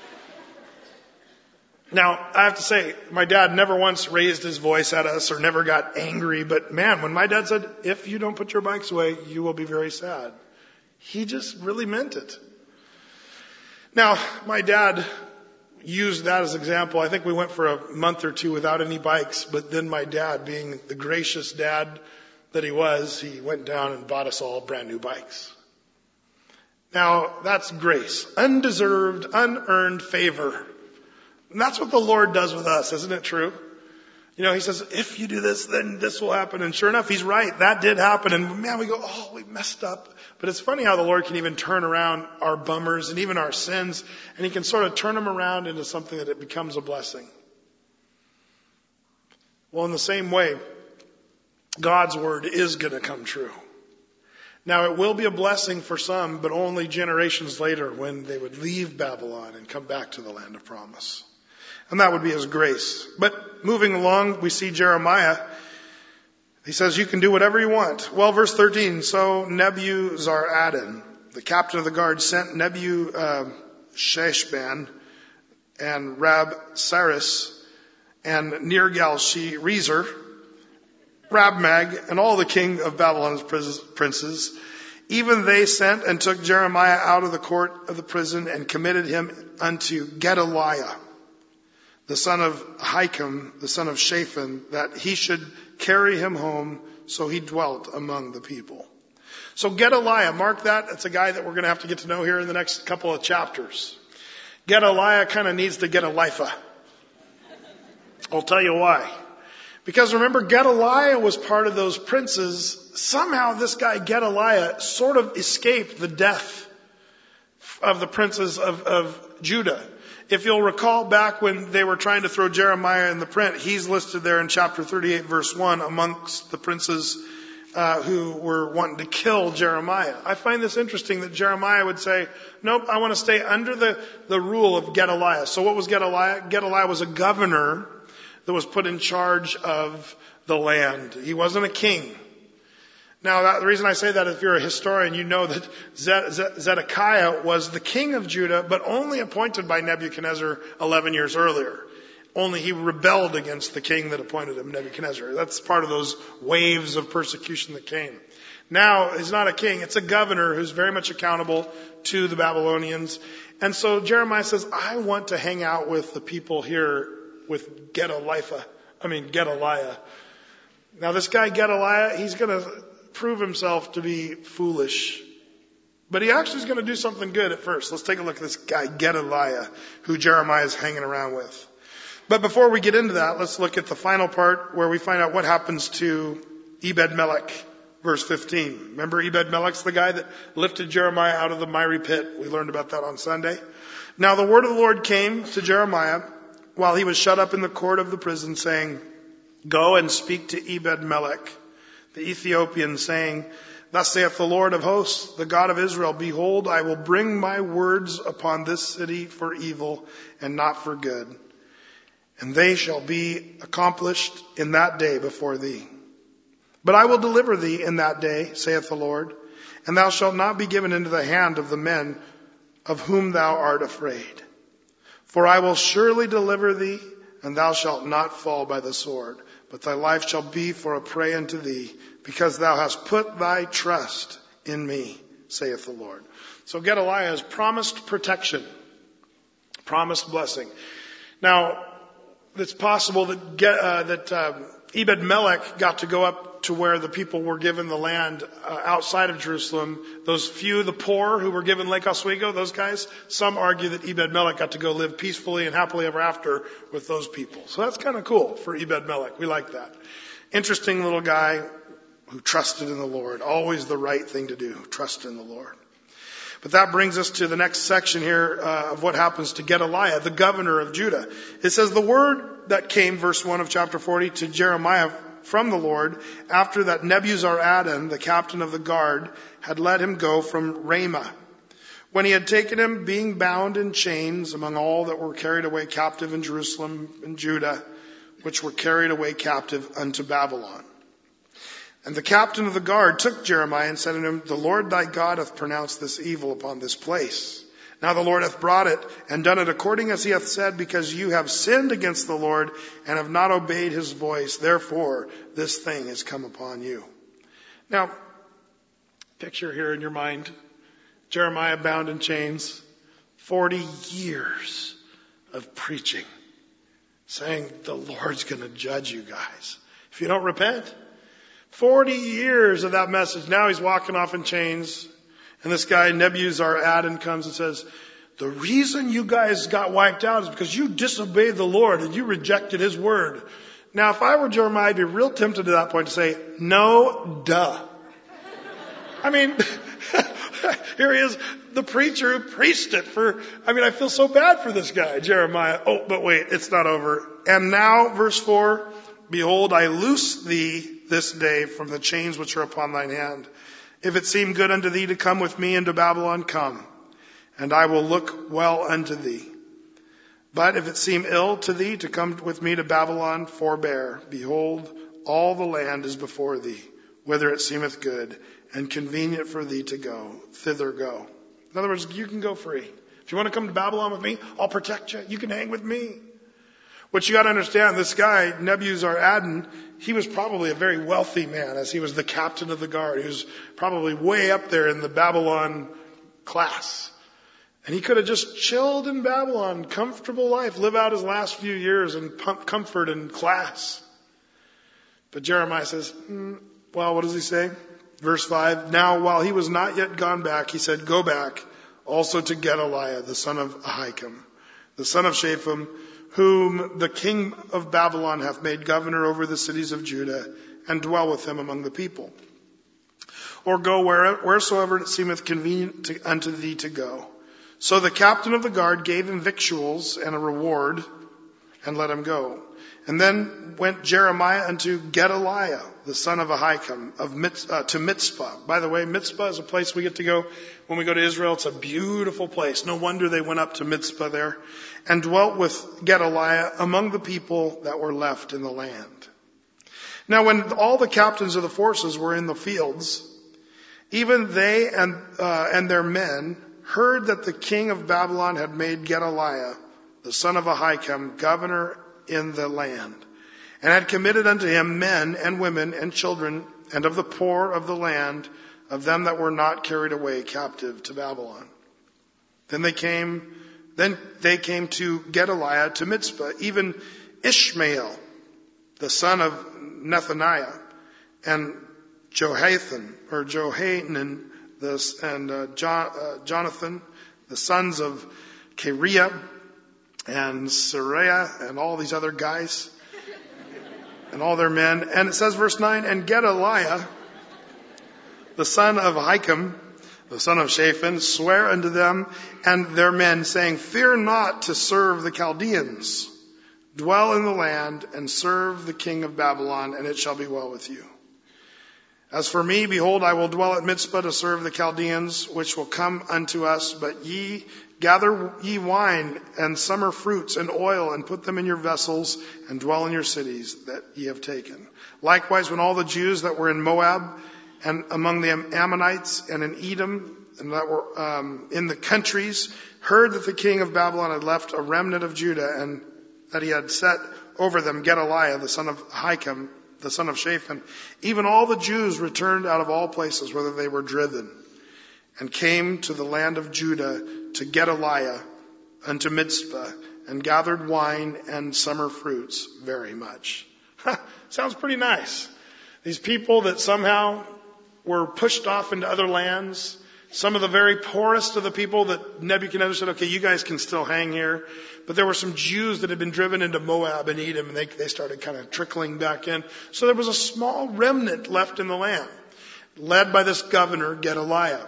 Now, I have to say, my dad never once raised his voice at us or never got angry. But man, when my dad said, if you don't put your bikes away, you will be very sad, he just really meant it. Now, my dad used that as an example. I think we went for a month or two without any bikes, but then my dad, being the gracious dad that he was, he went down and bought us all brand new bikes. Now, that's grace. Undeserved, unearned favor. And that's what the Lord does with us, isn't it true? You know, he says, if you do this, then this will happen. And sure enough, he's right. That did happen. And man, we go, oh, we messed up. But it's funny how the Lord can even turn around our bummers and even our sins. And he can sort of turn them around into something that it becomes a blessing. Well, in the same way, God's word is going to come true. Now, it will be a blessing for some, but only generations later when they would leave Babylon and come back to the land of promise. And that would be his grace. But moving along, we see Jeremiah. He says, you can do whatever you want. Well, verse thirteen, so Nebuzaradan, the captain of the guard, sent Nebuchadnezzar and Rabsaris and Nergal-Sharezer, Rabmag, and all the king of Babylon's princes. Even they sent and took Jeremiah out of the court of the prison and committed him unto Gedaliah, the son of Ahikam, the son of Shaphan, that he should carry him home. So he dwelt among the people. So Gedaliah, mark that. It's a guy that we're going to have to get to know here in the next couple of chapters. Gedaliah kind of needs to get a life. I'll tell you why. Because remember, Gedaliah was part of those princes. Somehow this guy Gedaliah sort of escaped the death of the princes of, of Judah. If you'll recall back when they were trying to throw Jeremiah in the print, he's listed there in chapter thirty-eight, verse one, amongst the princes uh, who were wanting to kill Jeremiah. I find this interesting that Jeremiah would say, nope, I want to stay under the, the rule of Gedaliah. So what was Gedaliah? Gedaliah was a governor that was put in charge of the land. He wasn't a king. Now, that, the reason I say that is if you're a historian, you know that Zedekiah was the king of Judah, but only appointed by Nebuchadnezzar eleven years earlier. Only he rebelled against the king that appointed him, Nebuchadnezzar. That's part of those waves of persecution that came. Now, he's not a king. It's a governor who's very much accountable to the Babylonians. And so Jeremiah says, I want to hang out with the people here with Gedaliah. I mean, Gedaliah. Now this guy Gedaliah, he's going to prove himself to be foolish. But he actually is going to do something good at first. Let's take a look at this guy Gedaliah, who Jeremiah is hanging around with. But before we get into that, let's look at the final part where we find out what happens to Ebed-Melech, verse fifteen. Remember Ebed-Melech's the guy that lifted Jeremiah out of the miry pit. We learned about that on Sunday. Now the word of the Lord came to Jeremiah while he was shut up in the court of the prison, saying, "Go and speak to Ebed-Melech, the Ethiopian, saying, Thus saith the Lord of hosts, the God of Israel, Behold, I will bring my words upon this city for evil and not for good. And they shall be accomplished in that day before thee. But I will deliver thee in that day, saith the Lord, and thou shalt not be given into the hand of the men of whom thou art afraid. For I will surely deliver thee, and thou shalt not fall by the sword, but thy life shall be for a prey unto thee, because thou hast put thy trust in me, saith the Lord." So Gedaliah has promised protection, promised blessing. Now, it's possible that, Ge- uh, that uh, Ebed-Melech got to go up to where the people were given the land uh, outside of Jerusalem. Those few, the poor who were given Lake Oswego, those guys, some argue that Ebed-Melech got to go live peacefully and happily ever after with those people. So that's kind of cool for Ebed-Melech. We like that. Interesting little guy who trusted in the Lord. Always the right thing to do, trust in the Lord. But that brings us to the next section here uh, of what happens to Gedaliah, the governor of Judah. It says, "The word that came," verse one of chapter forty, "to Jeremiah from the Lord, after that Nebuzaradan, the captain of the guard, had let him go from Ramah, when he had taken him, being bound in chains, among all that were carried away captive in Jerusalem and Judah, which were carried away captive unto Babylon. And the captain of the guard took Jeremiah and said unto him, The Lord thy God hath pronounced this evil upon this place. Now the Lord hath brought it and done it according as he hath said, because you have sinned against the Lord and have not obeyed his voice. Therefore this thing has come upon you." Now, picture here in your mind, Jeremiah bound in chains, forty years of preaching, saying the Lord's going to judge you guys if you don't repent. Forty years of that message. Now he's walking off in chains. And this guy, Nebuzaradan, comes and says, "The reason you guys got wiped out is because you disobeyed the Lord and you rejected his word." Now, if I were Jeremiah, I'd be real tempted at that point to say, "No, duh." I mean, here he is, the preacher who preached it for, I mean, I feel so bad for this guy, Jeremiah. Oh, but wait, it's not over. "And now," verse four, "Behold, I loose thee this day from the chains which are upon thine hand. If it seem good unto thee to come with me into Babylon, come, and I will look well unto thee. But if it seem ill to thee to come with me to Babylon, forbear. Behold, all the land is before thee, whither it seemeth good, and convenient for thee to go. Thither go." In other words, you can go free. If you want to come to Babylon with me, I'll protect you. You can hang with me. What you got to understand, this guy, Nebuzaradan, he was probably a very wealthy man, as he was the captain of the guard. He was probably way up there in the Babylon class. And he could have just chilled in Babylon, comfortable life, live out his last few years in comfort and class. But Jeremiah says, mm, well, what does he say? Verse five, "Now while he was not yet gone back, he said, Go back also to Gedaliah, the son of Ahikam, the son of Shaphan, whom the king of Babylon hath made governor over the cities of Judah, and dwell with him among the people. Or go where, wheresoever it seemeth convenient to, unto thee to go." So the captain of the guard gave him victuals and a reward, and let him go. And then went Jeremiah unto Gedaliah, the son of Ahikam, of Mitz, uh, to Mizpah. By the way, Mizpah is a place we get to go when we go to Israel. It's a beautiful place. No wonder they went up to Mizpah there. And dwelt with Gedaliah among the people that were left in the land. Now when all the captains of the forces were in the fields, even they and, uh, and their men heard that the king of Babylon had made Gedaliah, the son of Ahikam, governor in the land, and had committed unto him men and women and children, and of the poor of the land, of them that were not carried away captive to Babylon. Then they came, then they came to Gedaliah to Mizpah, even Ishmael, the son of Nethaniah, and Johathan, or Johanan, this, and uh, John, uh, Jonathan, the sons of Kareah, and Sariah, and all these other guys, and all their men. And it says, verse nine, and Gedaliah, the son of Ahikam, the son of Shaphan, swear unto them and their men, saying, fear not to serve the Chaldeans. Dwell in the land and serve the king of Babylon, and it shall be well with you. As for me, behold, I will dwell at Mizpah to serve the Chaldeans, which will come unto us. But ye gather ye wine and summer fruits and oil, and put them in your vessels, and dwell in your cities that ye have taken. Likewise, when all the Jews that were in Moab, and among the Ammonites, and in Edom, and that were um, in the countries, heard that the king of Babylon had left a remnant of Judah, and that he had set over them Gedaliah, the son of Ahikam, the son of Shaphan, even all the Jews returned out of all places, whither they were driven, and came to the land of Judah to Gedaliah unto Mizpah, and gathered wine and summer fruits very much. Sounds pretty nice. These people that somehow were pushed off into other lands, some of the very poorest of the people that Nebuchadnezzar said, okay, you guys can still hang here. But there were some Jews that had been driven into Moab and Edom, and they, they started kind of trickling back in. So there was a small remnant left in the land, led by this governor, Gedaliah.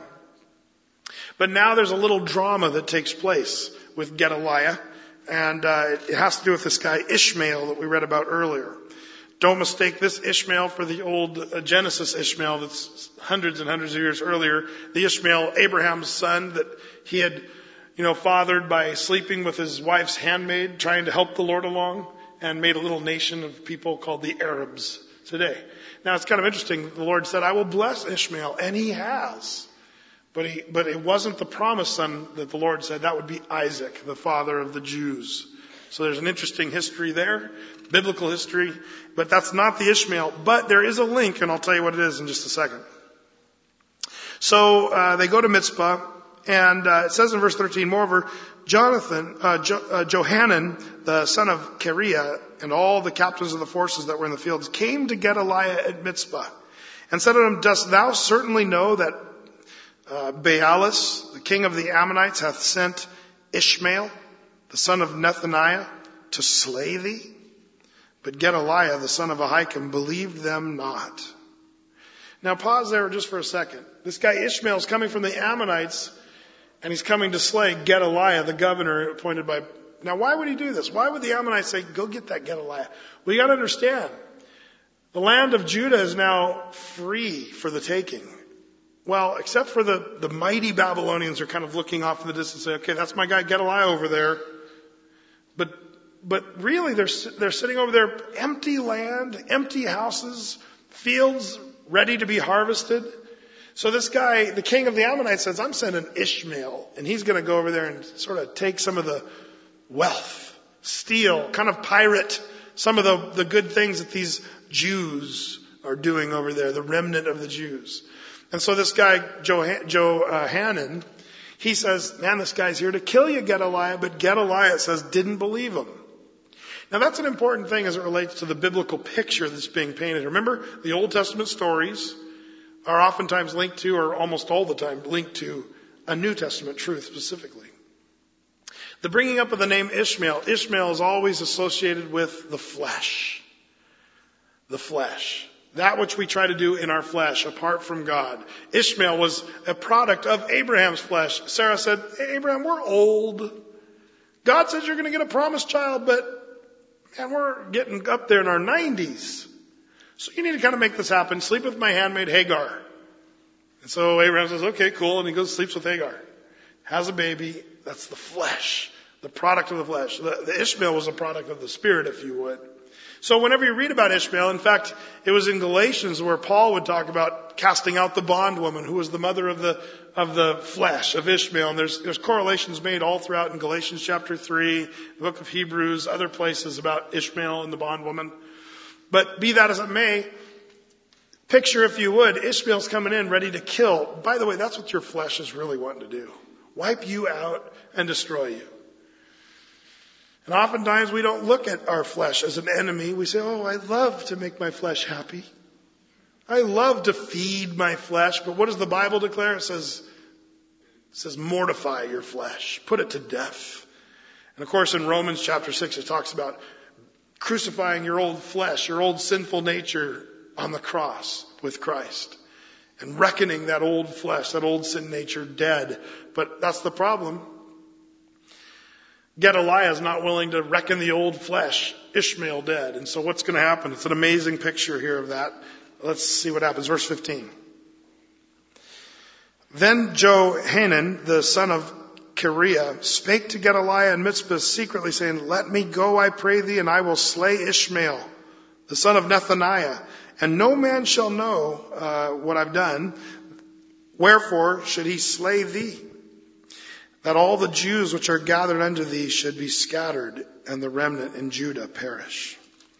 But now there's a little drama that takes place with Gedaliah, and uh, it has to do with this guy Ishmael that we read about earlier. Don't mistake this Ishmael for the old uh, Genesis Ishmael that's hundreds and hundreds of years earlier. The Ishmael, Abraham's son, that he had, you know, fathered by sleeping with his wife's handmaid, trying to help the Lord along, and made a little nation of people called the Arabs today. Now it's kind of interesting. The Lord said, I will bless Ishmael, and he has. But he, but it wasn't the promised son that the Lord said. That would be Isaac, the father of the Jews. So there's an interesting history there, biblical history, but that's not the Ishmael. But there is a link, and I'll tell you what it is in just a second. So uh, they go to Mizpah, and uh, it says in verse thirteen, moreover, Jonathan, uh, jo- uh, Johanan, the son of Kareah, and all the captains of the forces that were in the fields came to Gedaliah at Mizpah, and said to him, dost thou certainly know that uh, Baalis, the king of the Ammonites, hath sent Ishmael, the son of Nethaniah, to slay thee? But Gedaliah, the son of Ahikam, believed them not. Now pause there just for a second. This guy Ishmael is coming from the Ammonites, and he's coming to slay Gedaliah, the governor appointed by... Now why would he do this? Why would the Ammonites say, go get that Gedaliah? Well, you got to understand, the land of Judah is now free for the taking. Well, except for the, the mighty Babylonians are kind of looking off in the distance and say, okay, that's my guy Gedaliah over there. But, but really they're, they're sitting over there, empty land, empty houses, fields ready to be harvested. So this guy, the king of the Ammonites, says, I'm sending Ishmael, and he's going to go over there and sort of take some of the wealth, steal, kind of pirate some of the, the good things that these Jews are doing over there, the remnant of the Jews. And so this guy, Johanan, he says, man, this guy's here to kill you, Gedaliah. But Gedaliah, it says, didn't believe him. Now that's an important thing as it relates to the biblical picture that's being painted. Remember, the Old Testament stories are oftentimes linked to, or almost all the time, linked to a New Testament truth specifically. The bringing up of the name Ishmael, Ishmael is always associated with the flesh. The flesh. That which we try to do in our flesh, apart from God. Ishmael was a product of Abraham's flesh. Sarah said, hey, Abraham, we're old. God says you're going to get a promised child, but man, we're getting up there in our nineties. So you need to kind of make this happen. Sleep with my handmaid Hagar. And so Abraham says, okay, cool. And he goes, sleeps with Hagar. Has a baby. That's the flesh. The product of the flesh. The, the Ishmael was a product of the spirit, if you would. So whenever you read about Ishmael, in fact, it was in Galatians where Paul would talk about casting out the bondwoman who was the mother of the, of the flesh of Ishmael. And there's, there's correlations made all throughout in Galatians chapter three, the book of Hebrews, other places about Ishmael and the bondwoman. But be that as it may, picture, if you would, Ishmael's coming in ready to kill. By the way, that's what your flesh is really wanting to do. Wipe you out and destroy you. And oftentimes we don't look at our flesh as an enemy. We say, oh, I love to make my flesh happy. I love to feed my flesh. But what does the Bible declare? It says, it says mortify your flesh. Put it to death. And of course in Romans chapter six it talks about crucifying your old flesh, your old sinful nature on the cross with Christ. And reckoning that old flesh, that old sin nature dead. But that's the problem. Gedaliah is not willing to reckon the old flesh, Ishmael dead. And so what's going to happen? It's an amazing picture here of that. Let's see what happens. Verse fifteen. Then Johanan, the son of Kareah, spake to Gedaliah and Mizpah secretly, saying, let me go, I pray thee, and I will slay Ishmael, the son of Nethaniah. And no man shall know uh, what I've done. Wherefore should he slay thee? That all the Jews which are gathered unto thee should be scattered, and the remnant in Judah perish.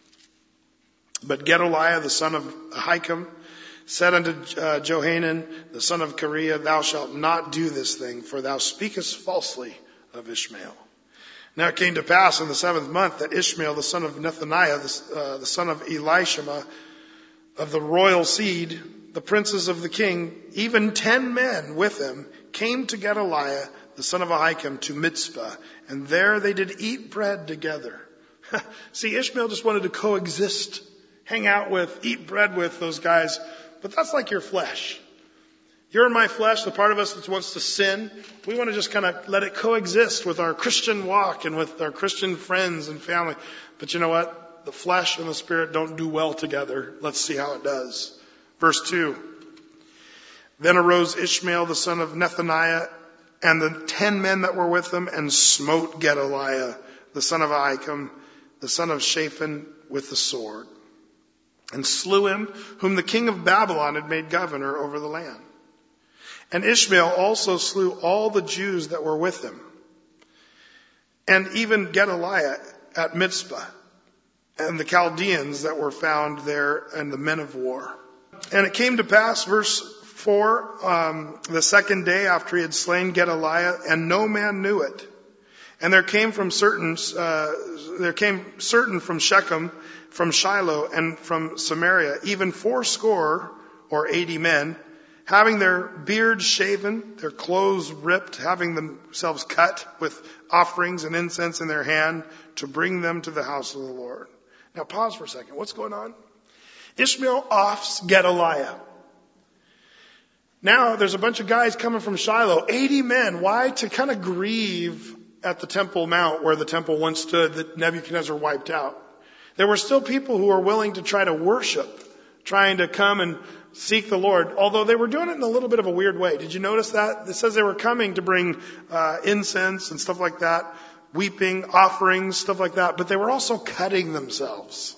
But Gedaliah, the son of Ahikam, said unto uh, Johanan, the son of Kareah, thou shalt not do this thing, for thou speakest falsely of Ishmael. Now it came to pass in the seventh month that Ishmael, the son of Nethaniah, the, uh, the son of Elishama, of the royal seed, the princes of the king, even ten men with him, came to Gedaliah, the son of Ahikam, to Mizpah, and there they did eat bread together. See, Ishmael just wanted to coexist, hang out with, eat bread with those guys, but that's like your flesh. You're in my flesh, the part of us that wants to sin. We want to just kind of let it coexist with our Christian walk and with our Christian friends and family. But you know what? The flesh and the spirit don't do well together. Let's see how it does. Verse two. Then arose Ishmael, the son of Nethaniah, and the ten men that were with him, and smote Gedaliah, the son of Ahikam, the son of Shaphan, with the sword, and slew him, whom the king of Babylon had made governor over the land. And Ishmael also slew all the Jews that were with him, and even Gedaliah at Mizpah, and the Chaldeans that were found there, and the men of war. And it came to pass, verse four, um, the second day after he had slain Gedaliah, and no man knew it. And there came from certain, uh, there came certain from Shechem, from Shiloh, and from Samaria, even fourscore or eighty men, having their beards shaven, their clothes ripped, having themselves cut, with offerings and incense in their hand, to bring them to the house of the Lord. Now pause for a second. What's going on? Ishmael offs Gedaliah. Now there's a bunch of guys coming from Shiloh, eighty men. Why? To kind of grieve at the Temple Mount where the temple once stood that Nebuchadnezzar wiped out. There were still people who were willing to try to worship, trying to come and seek the Lord, although they were doing it in a little bit of a weird way. Did you notice that? It says they were coming to bring uh, incense and stuff like that, weeping, offerings, stuff like that, but they were also cutting themselves.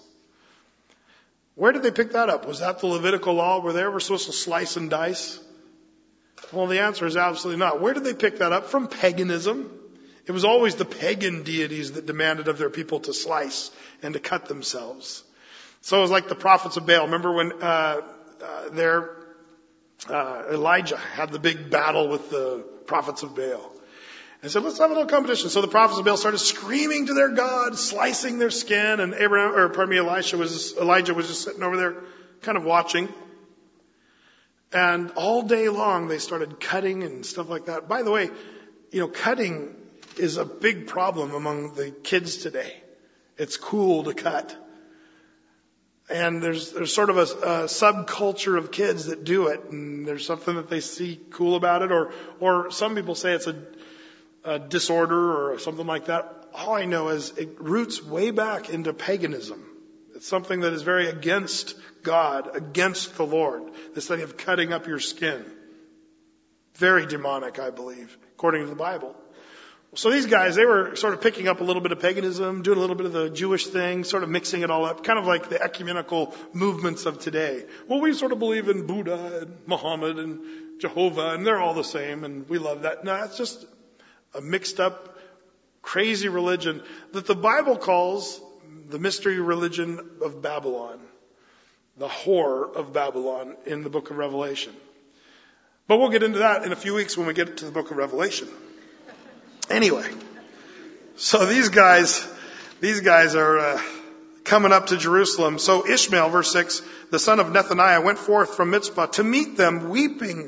Where did they pick that up? Was that the Levitical law where they were supposed to slice and dice? Well, the answer is absolutely not. Where did they pick that up? From paganism. It was always the pagan deities that demanded of their people to slice and to cut themselves. So it was like the prophets of Baal. Remember when uh, uh, their uh, Elijah had the big battle with the prophets of Baal? And said, let's have a little competition. So the prophets of Baal started screaming to their God, slicing their skin, and Abraham, or pardon me, Elisha was, Elijah was just sitting over there, kind of watching. And all day long they started cutting and stuff like that. By the way, you know, cutting is a big problem among the kids today. It's cool to cut. And there's there's sort of a, a subculture of kids that do it, and there's something that they see cool about it, or or some people say it's a, a disorder or something like that. All I know is it roots way back into paganism. It's something that is very against God, against the Lord. This thing of cutting up your skin. Very demonic, I believe, according to the Bible. So these guys, they were sort of picking up a little bit of paganism, doing a little bit of the Jewish thing, sort of mixing it all up, kind of like the ecumenical movements of today. Well, we sort of believe in Buddha and Muhammad and Jehovah, and they're all the same, and we love that. No, it's just a mixed up, crazy religion that the Bible calls the mystery religion of Babylon, the whore of Babylon in the book of Revelation. But we'll get into that in a few weeks when we get to the book of Revelation. Anyway, so these guys, these guys are uh, coming up to Jerusalem. So Ishmael, verse six, the son of Nethaniah, went forth from Mizpah to meet them, weeping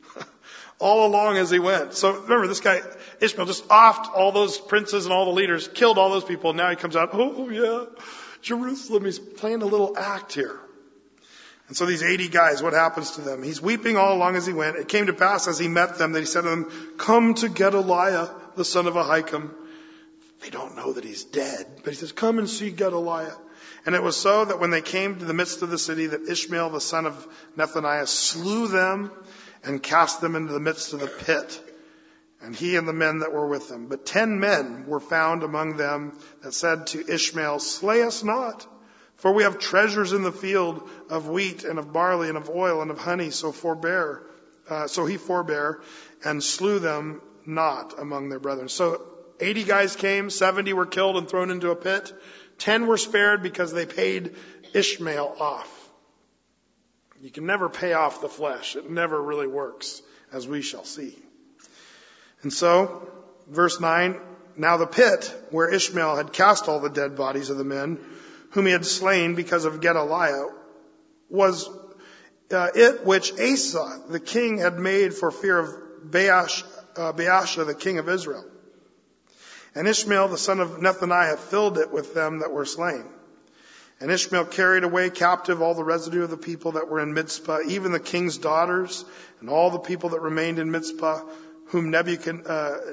all along as he went. So remember, this guy, Ishmael, just offed all those princes and all the leaders, killed all those people. Now he comes out, oh yeah, Jerusalem. He's playing a little act here. And so these eighty guys, what happens to them? He's weeping all along as he went. It came to pass as he met them that he said to them, come to Gedaliah, the son of Ahikam. They don't know that he's dead, but he says, come and see Gedaliah. And it was so that when they came to the midst of the city, that Ishmael, the son of Nethaniah, slew them and cast them into the midst of the pit, and he and the men that were with him. But ten men were found among them that said to Ishmael, slay us not, for we have treasures in the field of wheat and of barley and of oil and of honey. So forbear, uh, so he forbare and slew them not among their brethren. So eighty guys came, seventy were killed and thrown into a pit. ten were spared because they paid Ishmael off. You can never pay off the flesh. It never really works, as we shall see. And so, verse nine, now the pit where Ishmael had cast all the dead bodies of the men whom he had slain because of Gedaliah was uh, it which Asa, the king, had made for fear of Baash, uh, Baasha, the king of Israel. And Ishmael, the son of Nethaniah, filled it with them that were slain. And Ishmael carried away captive all the residue of the people that were in Mizpah, even the king's daughters, and all the people that remained in Mizpah, whom Nebuchadnezzar,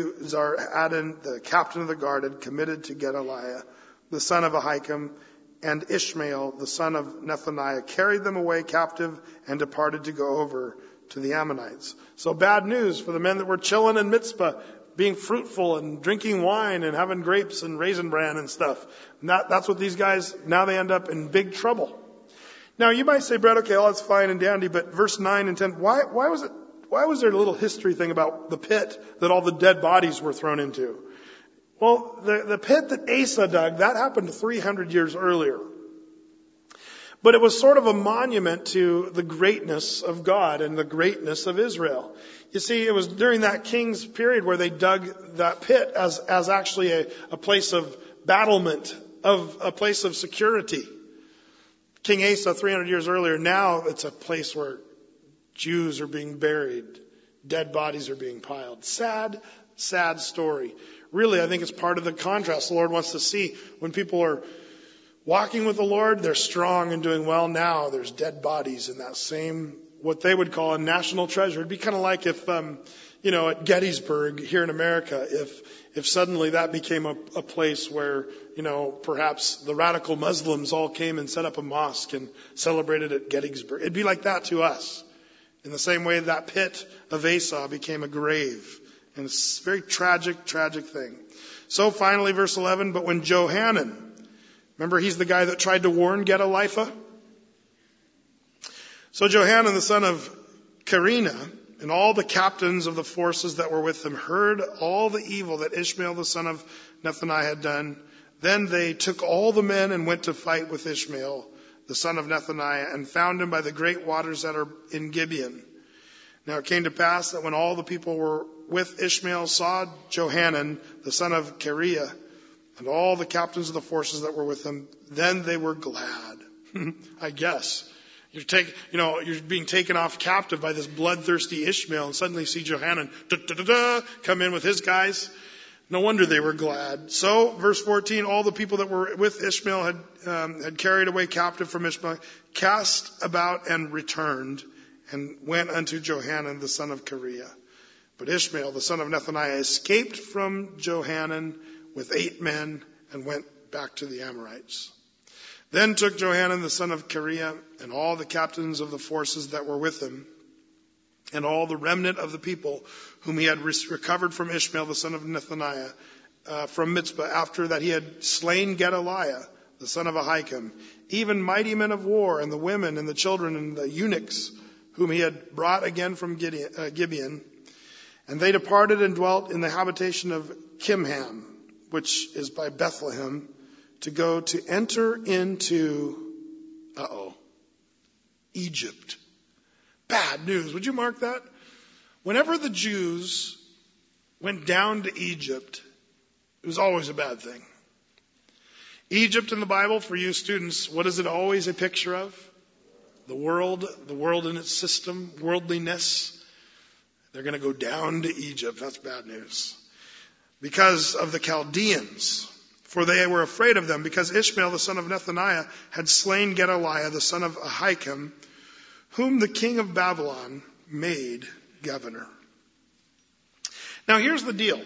the captain of the guard, had committed to Gedaliah, the son of Ahikam, and Ishmael, the son of Nethaniah, carried them away captive and departed to go over to the Ammonites. So bad news for the men that were chilling in Mizpah, being fruitful and drinking wine and having grapes and raisin bran and stuff. And that, that's what these guys, now they end up in big trouble. Now you might say, Brett, okay, all that's fine and dandy, but verse nine and ten, why, why was it, why was there a little history thing about the pit that all the dead bodies were thrown into? Well, the, the pit that Asa dug, that happened three hundred years earlier. But it was sort of a monument to the greatness of God and the greatness of Israel. You see, it was during that king's period where they dug that pit as, as actually a, a place of battlement, of a place of security. King Asa, three hundred years earlier, now it's a place where Jews are being buried. Dead bodies are being piled. Sad, sad story. Really, I think it's part of the contrast the Lord wants to see. When people are walking with the Lord, they're strong and doing well. Now there's dead bodies in that same, what they would call a national treasure. It'd be kind of like if, um, you know, at Gettysburg here in America, if, if suddenly that became a, a place where, you know, perhaps the radical Muslims all came and set up a mosque and celebrated at Gettysburg. It'd be like that to us. In the same way that pit of Asa became a grave. And it's a very tragic, tragic thing. So finally, verse eleven, but when Johanan, remember he's the guy that tried to warn Gedaliah? So Johanan, the son of Karina, and all the captains of the forces that were with him heard all the evil that Ishmael, the son of Nethaniah, had done. Then they took all the men and went to fight with Ishmael, the son of Nethaniah, and found him by the great waters that are in Gibeon. Now it came to pass that when all the people were with Ishmael saw Johanan, the son of Kareah, and all the captains of the forces that were with him, then they were glad. I guess. You're take, you know, you're being taken off captive by this bloodthirsty Ishmael, and suddenly see Johanan da, da, da, da, come in with his guys. No wonder they were glad. So, verse fourteen, all the people that were with Ishmael had um, had carried away captive from Ishmael, cast about and returned, and went unto Johanan, the son of Kareah. But Ishmael, the son of Nethaniah, escaped from Johanan with eight men and went back to the Amorites. Then took Johanan, the son of Kareah, and all the captains of the forces that were with him, and all the remnant of the people whom he had recovered from Ishmael, the son of Nethaniah, uh, from Mizpah, after that he had slain Gedaliah, the son of Ahikam, even mighty men of war, and the women, and the children, and the eunuchs, whom he had brought again from Gideon, uh, Gibeon. And they departed and dwelt in the habitation of Kimham, which is by Bethlehem, to go to enter into, uh-oh, Egypt. Bad news. Would you mark that? Whenever the Jews went down to Egypt, it was always a bad thing. Egypt in the Bible, for you students, what is it always a picture of? The world, the world and its system, worldliness. They're going to go down to Egypt. That's bad news. Because of the Chaldeans. For they were afraid of them, because Ishmael, the son of Nethaniah, had slain Gedaliah, the son of Ahikam, whom the king of Babylon made governor. Now here's the deal.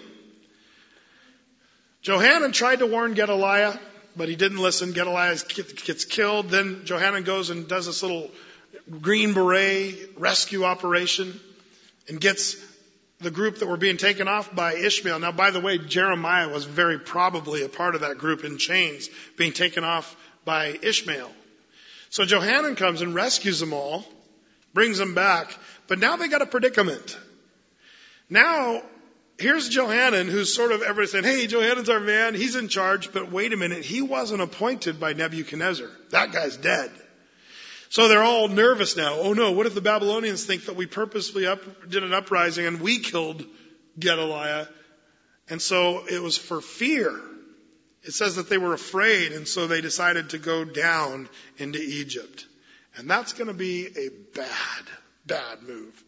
Johanan tried to warn Gedaliah, but he didn't listen. Gedaliah gets killed. Then Johanan goes and does this little Green Beret rescue operation and gets the group that were being taken off by Ishmael. Now, by the way, Jeremiah was very probably a part of that group in chains being taken off by Ishmael. So Johanan comes and rescues them all, brings them back, but now they got a predicament. Now, here's Johanan, who's sort of everything. Hey, Johanan's our man. He's in charge. But wait a minute. He wasn't appointed by Nebuchadnezzar. That guy's dead. So they're all nervous now. Oh no, what if the Babylonians think that we purposely up, did an uprising and we killed Gedaliah? And so it was for fear. It says that they were afraid, and so they decided to go down into Egypt. And that's going to be a bad, bad move.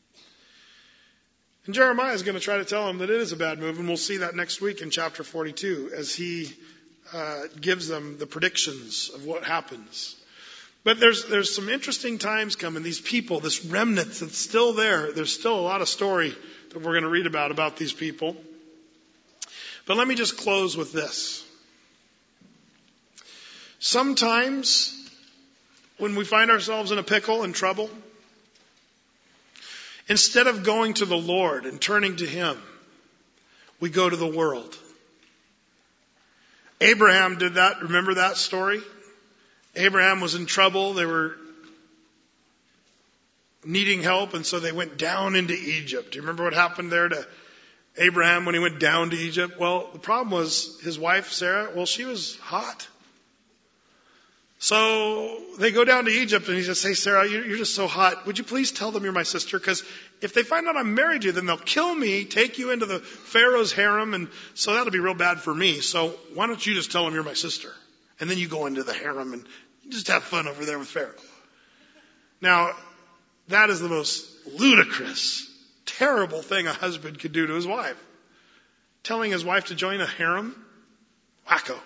And Jeremiah is going to try to tell them that it is a bad move, and we'll see that next week in chapter forty-two as he uh, gives them the predictions of what happens. But there's there's some interesting times coming. These people, this remnant that's still there, there's still a lot of story that we're going to read about about these people. But let me just close with this. Sometimes when we find ourselves in a pickle and trouble, instead of going to the Lord and turning to Him, we go to the world. Abraham did that. Remember that story? Abraham was in trouble. They were needing help, and so they went down into Egypt. Do you remember what happened there to Abraham when he went down to Egypt? Well, the problem was his wife, Sarah, well, she was hot. So they go down to Egypt, and he says, hey, Sarah, you're just so hot. Would you please tell them you're my sister? Because if they find out I'm married to you, then they'll kill me, take you into the Pharaoh's harem, and so that'll be real bad for me. So why don't you just tell them you're my sister? And then you go into the harem and just have fun over there with Pharaoh. Now, that is the most ludicrous, terrible thing a husband could do to his wife. Telling his wife to join a harem? Wacko.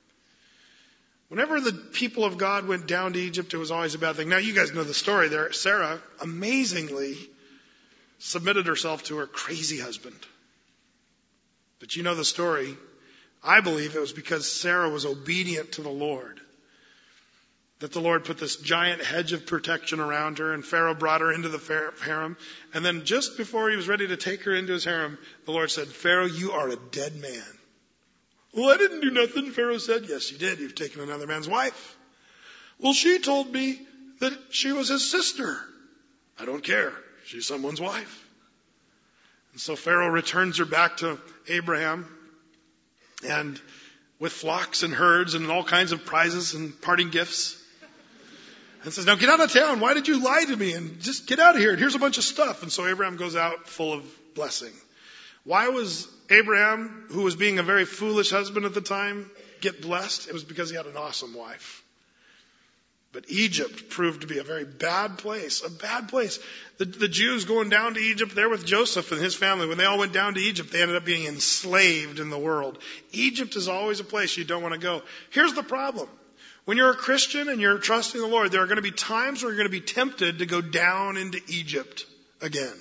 Whenever the people of God went down to Egypt, it was always a bad thing. Now, you guys know the story there. Sarah amazingly submitted herself to her crazy husband. But you know the story. I believe it was because Sarah was obedient to the Lord that the Lord put this giant hedge of protection around her, and Pharaoh brought her into the harem. And then just before he was ready to take her into his harem, the Lord said, Pharaoh, you are a dead man. Well, I didn't do nothing, Pharaoh said. Yes, you did. You've taken another man's wife. Well, she told me that she was his sister. I don't care. She's someone's wife. And so Pharaoh returns her back to Abraham, and with flocks and herds and all kinds of prizes and parting gifts. And says, now get out of town. Why did you lie to me? And just get out of here. And here's a bunch of stuff. And so Abraham goes out full of blessing. Why was Abraham, who was being a very foolish husband at the time, get blessed? It was because he had an awesome wife. But Egypt proved to be a very bad place, a bad place. The, the Jews going down to Egypt, they're with Joseph and his family. When they all went down to Egypt, they ended up being enslaved in the world. Egypt is always a place you don't want to go. Here's the problem. When you're a Christian and you're trusting the Lord, there are going to be times where you're going to be tempted to go down into Egypt again.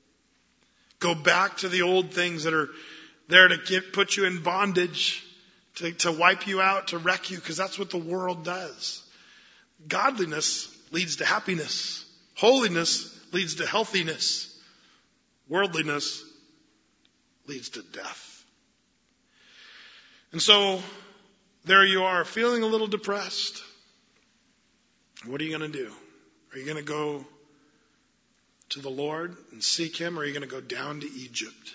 Go back to the old things that are there to get, put you in bondage, to, to wipe you out, to wreck you, because that's what the world does. Godliness leads to happiness. Holiness leads to healthiness. Worldliness leads to death. And so, there you are, feeling a little depressed. What are you going to do? Are you going to go to the Lord and seek Him, or are you going to go down to Egypt?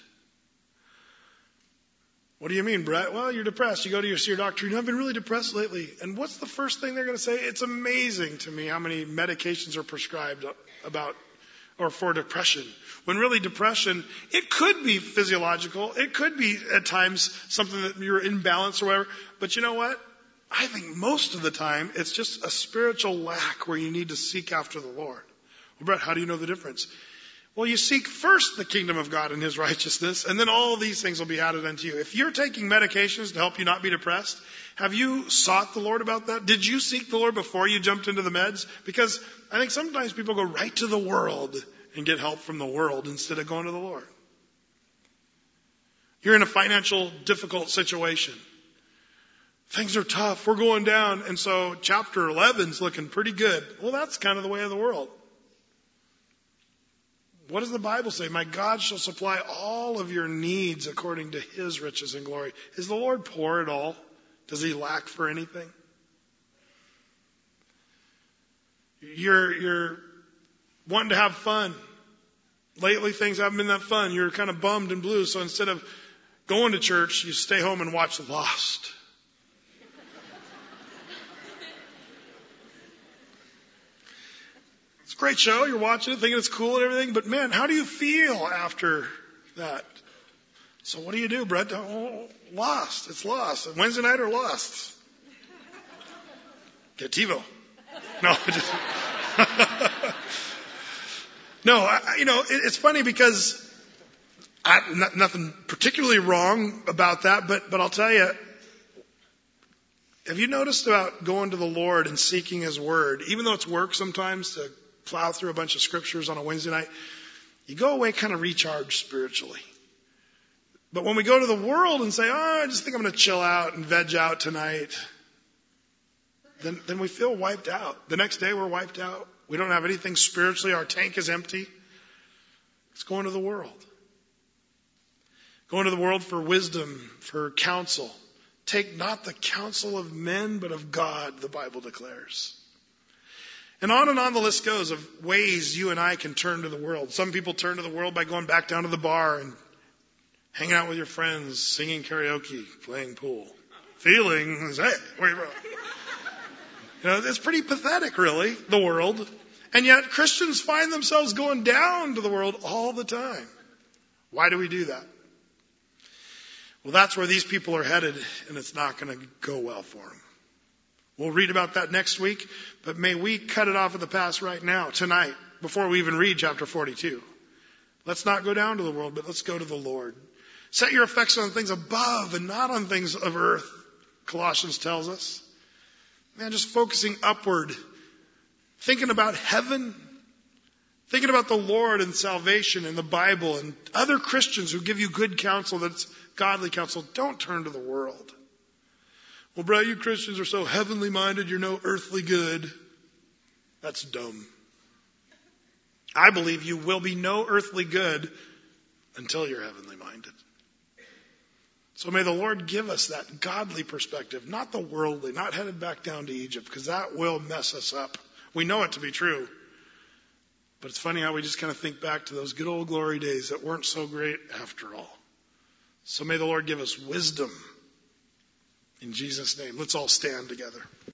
What do you mean, Brett? Well, you're depressed. You go to your, your doctor. You know, I've been really depressed lately. And what's the first thing they're going to say? It's amazing to me how many medications are prescribed about or for depression. When really depression, it could be physiological. It could be at times something that you're in balance or whatever. But you know what? I think most of the time it's just a spiritual lack where you need to seek after the Lord. Well, Brett, how do you know the difference? Well, you seek first the kingdom of God and his righteousness, and then all these things will be added unto you. If you're taking medications to help you not be depressed, have you sought the Lord about that? Did you seek the Lord before you jumped into the meds? Because I think sometimes people go right to the world and get help from the world instead of going to the Lord. You're in a financial difficult situation. Things are tough. We're going down. And so chapter eleven's looking pretty good. Well, that's kind of the way of the world. What does the Bible say? My God shall supply all of your needs according to his riches and glory. Is the Lord poor at all? Does he lack for anything? You're, you're wanting to have fun. Lately things haven't been that fun. You're kind of bummed and blue. So instead of going to church, you stay home and watch Lost. It's a great show. You're watching it, thinking it's cool and everything. But man, how do you feel after that? So what do you do, Brett? Oh, Lost. It's Lost. Wednesday night or Lost? Get TiVo. No, just no. I, you know, it, it's funny because I, n- nothing particularly wrong about that, but but I'll tell you. Have you noticed about going to the Lord and seeking his word, even though it's work sometimes to plow through a bunch of scriptures on a Wednesday night, you go away kind of recharged spiritually. But when we go to the world and say, oh, I just think I'm going to chill out and veg out tonight, then, then we feel wiped out. The next day we're wiped out. We don't have anything spiritually. Our tank is empty. It's going to the world. Going to the world for wisdom, for counsel. Take not the counsel of men, but of God, the Bible declares. And on and on the list goes of ways you and I can turn to the world. Some people turn to the world by going back down to the bar and hanging out with your friends, singing karaoke, playing pool. Feelings, hey, where you from? You know, it's pretty pathetic, really, the world. And yet Christians find themselves going down to the world all the time. Why do we do that? Well, that's where these people are headed, and it's not going to go well for them. We'll read about that next week, but may we cut it off at the pass right now, tonight, before we even read chapter forty-two. Let's not go down to the world, but let's go to the Lord. Set your affection on things above and not on things of earth, Colossians tells us. Man, just focusing upward, thinking about heaven, thinking about the Lord and salvation and the Bible and other Christians who give you good counsel that's godly counsel. Don't turn to the world. Well, brother, you Christians are so heavenly minded, you're no earthly good. That's dumb. I believe you will be no earthly good until you're heavenly minded. So may the Lord give us that godly perspective, not the worldly, not headed back down to Egypt, because that will mess us up. We know it to be true. But it's funny how we just kind of think back to those good old glory days that weren't so great after all. So may the Lord give us wisdom. In Jesus' name, let's all stand together.